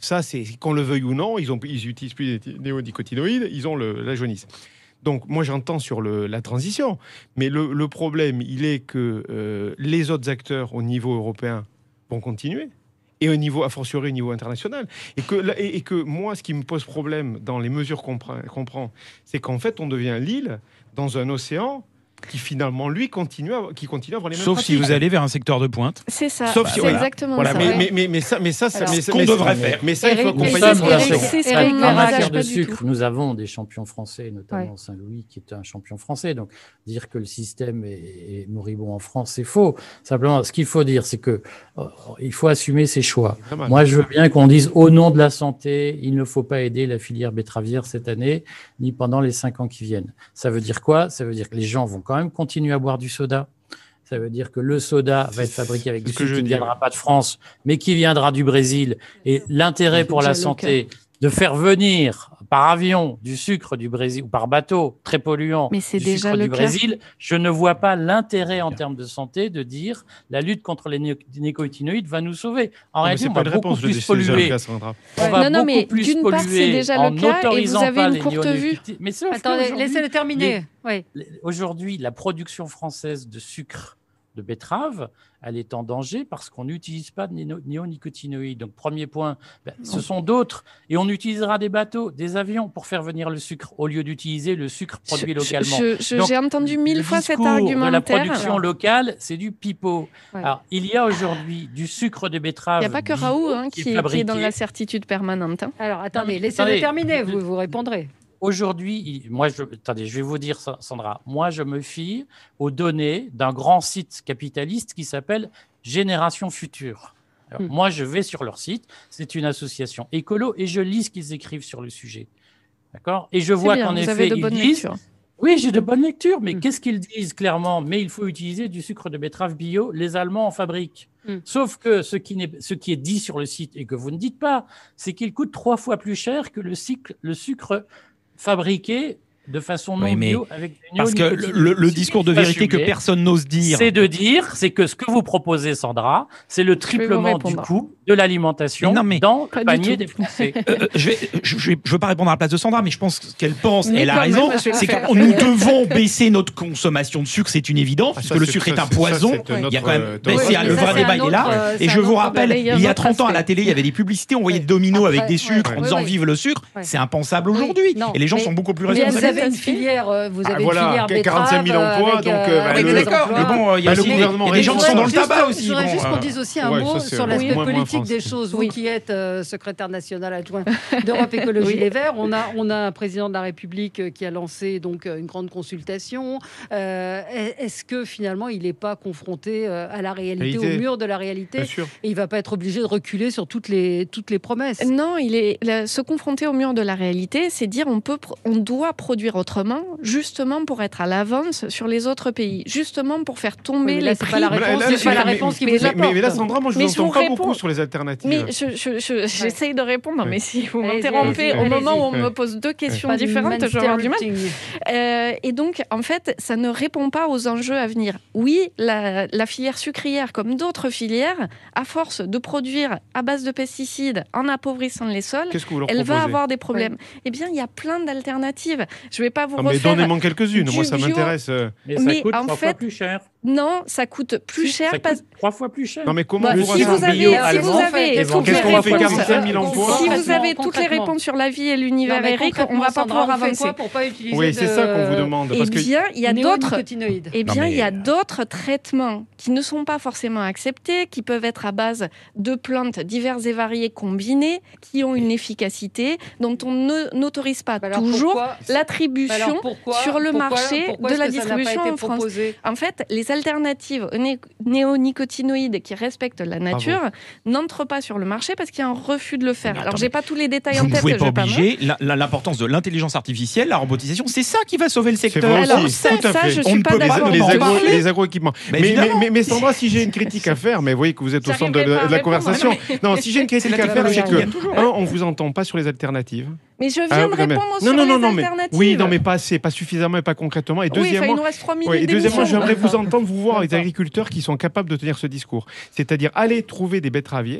Ça, c'est qu'on le veuille ou non, ils ont, ils utilisent plus les néonicotinoïdes, ils ont le, la jaunisse. Donc, moi, j'entends sur le, la transition, mais le, le problème, il est que euh, les autres acteurs au niveau européen vont continuer, et au niveau, a fortiori au niveau international. Et que, et, et que moi, ce qui me pose problème dans les mesures qu'on prend, qu'on prend, c'est qu'en fait, on devient l'île dans un océan qui finalement, lui, continue à, qui continue à avoir les mêmes Sauf pratiques. si vous allez vers un secteur de pointe. C'est ça, Sauf si, c'est voilà. exactement Voilà, ça. mais, ouais. mais, mais, mais ça, mais ça, ça Alors, mais, ce qu'on mais, devrait mais, faire. mais ça, il faut Eric, accompagner Eric, ça. Eric, c'est- c'est- Eric c'est- En Verra, matière pas de du sucre, tout. nous avons des champions français, notamment Ouais. Saint-Louis, qui est un champion français. Donc, dire que le système est, est moribond en France, c'est faux. Simplement, ce qu'il faut dire, c'est que euh, il faut assumer ses choix. Pas mal. Moi, je veux bien qu'on dise au nom de la santé, il ne faut pas aider la filière betteravière cette année, ni pendant les cinq ans qui viennent. Ça veut dire quoi? Ça veut dire que les gens vont quand même continuer à boire du soda. Ça veut dire que le soda va être fabriqué avec du C'est ce que sucre je qui ne dis, viendra ouais. pas de France, mais qui viendra du Brésil. Et l'intérêt pour la déjà le santé de faire venir par avion du sucre du Brésil ou par bateau très polluant Mais c'est du déjà sucre le du cas. Brésil, je ne vois pas l'intérêt en termes de santé de dire la lutte contre les né- nicotinoïdes va nous sauver. En Non, mais réalité, c'est on pas va une beaucoup réponse, le plus décès, déjà le polluer. cas, Sandra. On va Non, non, mais beaucoup plus d'une part, c'est polluer déjà en le cas, et vous n'autorisant avez pas une les courte vue. néonicotinoïdes. Mais sauf Attendez, qu'aujourd'hui, laissez-le terminer. Oui. les- Aujourd'hui, la production française de sucre de betterave, elle est en danger parce qu'on n'utilise pas de néo- néonicotinoïdes. Donc, premier point, ben, ce sont d'autres. Et on utilisera des bateaux, des avions pour faire venir le sucre au lieu d'utiliser le sucre produit Je- localement. je- je- Donc, J'ai entendu mille le fois cet discours argumentaire. de la production Alors- locale, c'est du pipeau. Ouais. Alors, il y a aujourd'hui du sucre de betterave. Il n'y a pas que bio Raoult hein, qui qui, est est, qui est dans fabriqué. la certitude permanente. hein. Alors, attendez, Non, mais laissez-le attendez. terminer, vous, vous répondrez. Aujourd'hui, il- moi, je, attendez, je vais vous dire, Sa- Sandra, moi, je me fie aux données d'un grand site capitaliste qui s'appelle Génération Future. Alors, Hmm. Moi, je vais sur leur site, c'est une association écolo, et je lis ce qu'ils écrivent sur le sujet. D'accord? Et je C'est vois bien, qu'en vous effet, avez de ils bonnes disent, lectures. oui, j'ai de bonnes lectures, mais Hmm. qu'est-ce qu'ils disent clairement? Mais il faut utiliser du sucre de betterave bio, les Allemands en fabriquent. Hmm. Sauf que ce qui, n'est- ce qui est dit sur le site et que vous ne dites pas, c'est qu'il coûte trois fois plus cher que le, cycle, le sucre fabriqué de façon non Oui, mais bio avec des Parce que le, néonicotinoïdes. le- le Ce discours qu'il de faut vérité que assumer, personne n'ose dire. c'est de dire, c'est que ce que vous proposez, Sandra, c'est le triplement du répondre. coût de l'alimentation Mais non, mais- dans Pas le du panier tout. des Français. Euh, je vais, je, je vais, je veux pas répondre à la place de Sandra, mais je pense qu'elle pense, Mais elle a quand raison, même, je vais le c'est faire. que nous devons baisser notre consommation de sucre, c'est une évidence, Ah, puisque ça, le c'est- sucre ça, est un c'est- ça, poison. c'est un Il y a autre, quand même, euh, ben, autre- c'est- mais le ça, vrai c'est débat un il est là. autre, euh, c'est Et un je vous autre rappelle, débat. Il y a il y un a autre trente ans à la aspect. télé, il y avait des publicités, on voyait Ouais. Domino avec Après, des sucres ouais, en ouais, disant ouais. vive le sucre. Ouais. C'est impensable Oui, aujourd'hui. non, Et les gens mais- sont beaucoup plus Mais vous responsables. avez une filière, euh, vous Ah, avez voilà, une filière qui a quarante-cinq mille betterave, emplois, avec, donc, euh, euh, bah, avec Oui, le- des d'accord, emplois. mais bon, il y a Bah, le aussi des- gouvernement il y a des gens qui répond. sont dans le Juste- tabac aussi. Je voudrais bon, juste euh, qu'on dise aussi un ouais, mot ça, c'est sur l'aspect moins- moins politique France. des choses. Vous Oui. qui êtes euh, secrétaire national adjoint d'Europe Écologie Oui. Les Verts, on a, on a un président de la République euh, qui a lancé donc euh, une grande consultation. Euh, Est-ce que finalement il n'est pas confronté euh, à la réalité, Réalité. au mur de la réalité, Bien sûr. et il ne va pas être obligé de reculer sur toutes les, toutes les promesses? Non, il est la- se confronter au mur de la réalité, c'est dire on peut, pro- on doit produire autrement, justement pour être à l'avance sur les autres pays, justement pour faire Oui, tomber mais là, les c'est prix. pas la Mais là- réponse, là, c'est c'est- pas la mais- réponse qui mais- vous Mais, apporte. mais- mais là, Sandra, moi, je Mais vous je vous entends pas réponds. beaucoup sur les alternatives. Mais je, je- je- j'essaye de répondre, Ouais. mais si vous Allez-y, m'interrompez allez-y, au moment où on allez-y. me pose deux questions Pas de différentes, je vais avoir du mal. manspreading. Euh, et donc, en fait, ça ne répond pas aux enjeux à venir. Oui, la, la filière sucrière, comme d'autres filières, à force de produire à base de pesticides en appauvrissant les sols, Qu'est-ce que vous leur elle proposez va avoir des problèmes. Eh bien, il y a plein d'alternatives. Je ne vais pas vous Ah, mais refaire. donnez-moi quelques-unes, du moi ça bio. m'intéresse. euh. Mais ça Mais coûte en trois fois fait, plus cher. Non, ça coûte plus Si, cher ça parce coûte trois fois plus cher. Non mais comment Bah, vous si vous rassemblez avez, bio si allemand, vous avez qu'est-ce toutes Qu'est-ce les qu'on fait réponses, quarante-cinq mille emplois si vous avez Concrètement, toutes les réponses sur la vie et l'univers, Non, mais Eric, on concrètement, va pas Sandra, pouvoir on fait avancer. quoi pour pas utiliser Oui, c'est de- ça qu'on vous demande. Eh Parce que bien, il y a d'autres. néonicotinoïdes. Eh Non, bien, mais- il y a d'autres traitements qui ne sont pas forcément acceptés, qui peuvent être à base de plantes diverses et variées combinées, qui ont une efficacité dont on ne- n'autorise pas Bah alors toujours pourquoi- l'attribution Alors pourquoi- sur le pourquoi- marché pourquoi de est-ce la que ça n'a pas distribution été en France. proposé En fait, les alternatives aux né- néonicotinoïdes qui respectent la nature n'entrent pas sur le marché parce qu'il y a un refus de le faire. Mais Alors, attends, j'ai pas tous les détails Vous en ne tête. pouvez je pas vais pas me- obliger la- la- l'importance de l'intelligence artificielle, la robotisation, c'est ça qui va sauver le secteur. vrai Alors, aussi, ça, tout à ça, fait. je On suis ne pas peut pas d'accord. nous les, en agro, parler. les agroéquipements. Mais Mais, mais, évidemment. mais, mais Sandra, si j'ai une critique à faire, mais vous voyez que vous êtes au centre de, J'arriverai de pas à la répondre. conversation. Non, si j'ai une critique à faire, c'est que, gagne toujours. un, on vous entend pas sur les alternatives. Mais je viens Ah, de non, mais- répondre non, sur non, non, les non, mais alternatives. oui, non, mais pas assez, pas suffisamment et pas concrètement. Et Oui, enfin, il deuxièmement, nous reste trois minutes ouais, et deuxièmement, d'émission. j'aimerais vous entendre vous voir avec des agriculteurs qui sont capables de tenir ce discours. C'est-à-dire aller trouver des betteraviers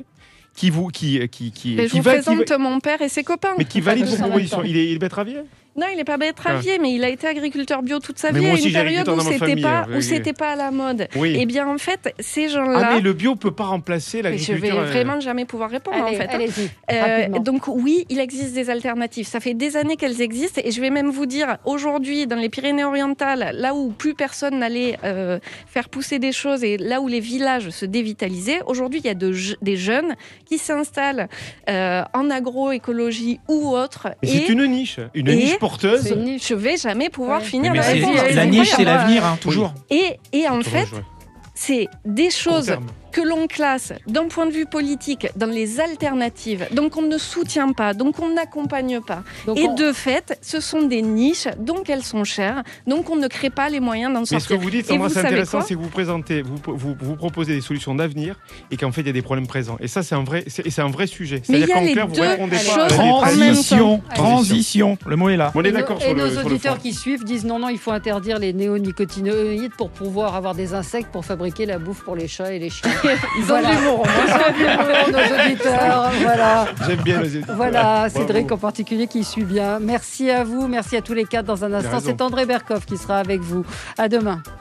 qui vous, qui, qui, qui, Mais qui je vous va- qui présente va- mon père et ses copains. mais qui valide Tous vos en même propositions. temps. Il est, il est betteravier. Non, il n'est pas betteravier, mais il a été agriculteur bio toute sa Mais vie moi à aussi, une j'ai période agriculteur où dans ma c'était famille, pas, hein, où oui. c'était pas à la mode. Oui. Eh bien, en fait, ces Ah, gens-là. mais le bio peut pas remplacer Mais je l'agriculture. vais euh, vraiment jamais pouvoir répondre Allez, en fait. hein. allez-y, Euh, rapidement. donc oui, il existe des alternatives. Ça fait des années qu'elles existent et je vais même vous dire, aujourd'hui, dans les Pyrénées-Orientales, là où plus personne n'allait euh, faire pousser des choses et là où les villages se dévitalisaient, aujourd'hui, il y a de, je- des jeunes qui s'installent euh, en agroécologie ou autre. Mais et c'est une niche, une et- niche porteuse. C'est une niche. je vais jamais pouvoir Ouais. finir Mais la c'est- réponse. la niche, c'est incroyable. l'avenir, hein, toujours. Et, et en Ouais. fait, c'est des Court choses terme. que l'on classe d'un point de vue politique dans les alternatives, donc on ne soutient pas, donc on n'accompagne pas. Donc, Et on- de fait, ce sont des niches, donc elles sont chères, donc on ne crée pas les moyens d'en Mais ce que sortir. vous dites, Et Sandra, vous c'est savez intéressant, quoi c'est que vous présentez, vous, vous, vous proposez des solutions d'avenir et qu'en fait il y a des problèmes présents. Et ça, c'est un vrai, c'est, c'est un vrai sujet. Mais il y C'est-à-dire a qu'en les clair, vous deux répondez pas à choses la en lettre. même temps. Transition, Transition. transition, le mot est là. On est Et nos- d'accord et sur nos le, sur le auditeurs fond. qui suivent disent non, non, il faut interdire les néonicotinoïdes pour pouvoir avoir des insectes pour fabriquer la bouffe pour les chats et les chiens. Ils ont Voilà. de l'humour. Ils ont de l'humour, nos auditeurs. Voilà. J'aime bien les éditeurs. Voilà, Bravo. Cédric en particulier qui suit bien. Merci à vous, merci à tous les quatre. Dans un instant, raison. c'est André Berkoff qui sera avec vous. À demain.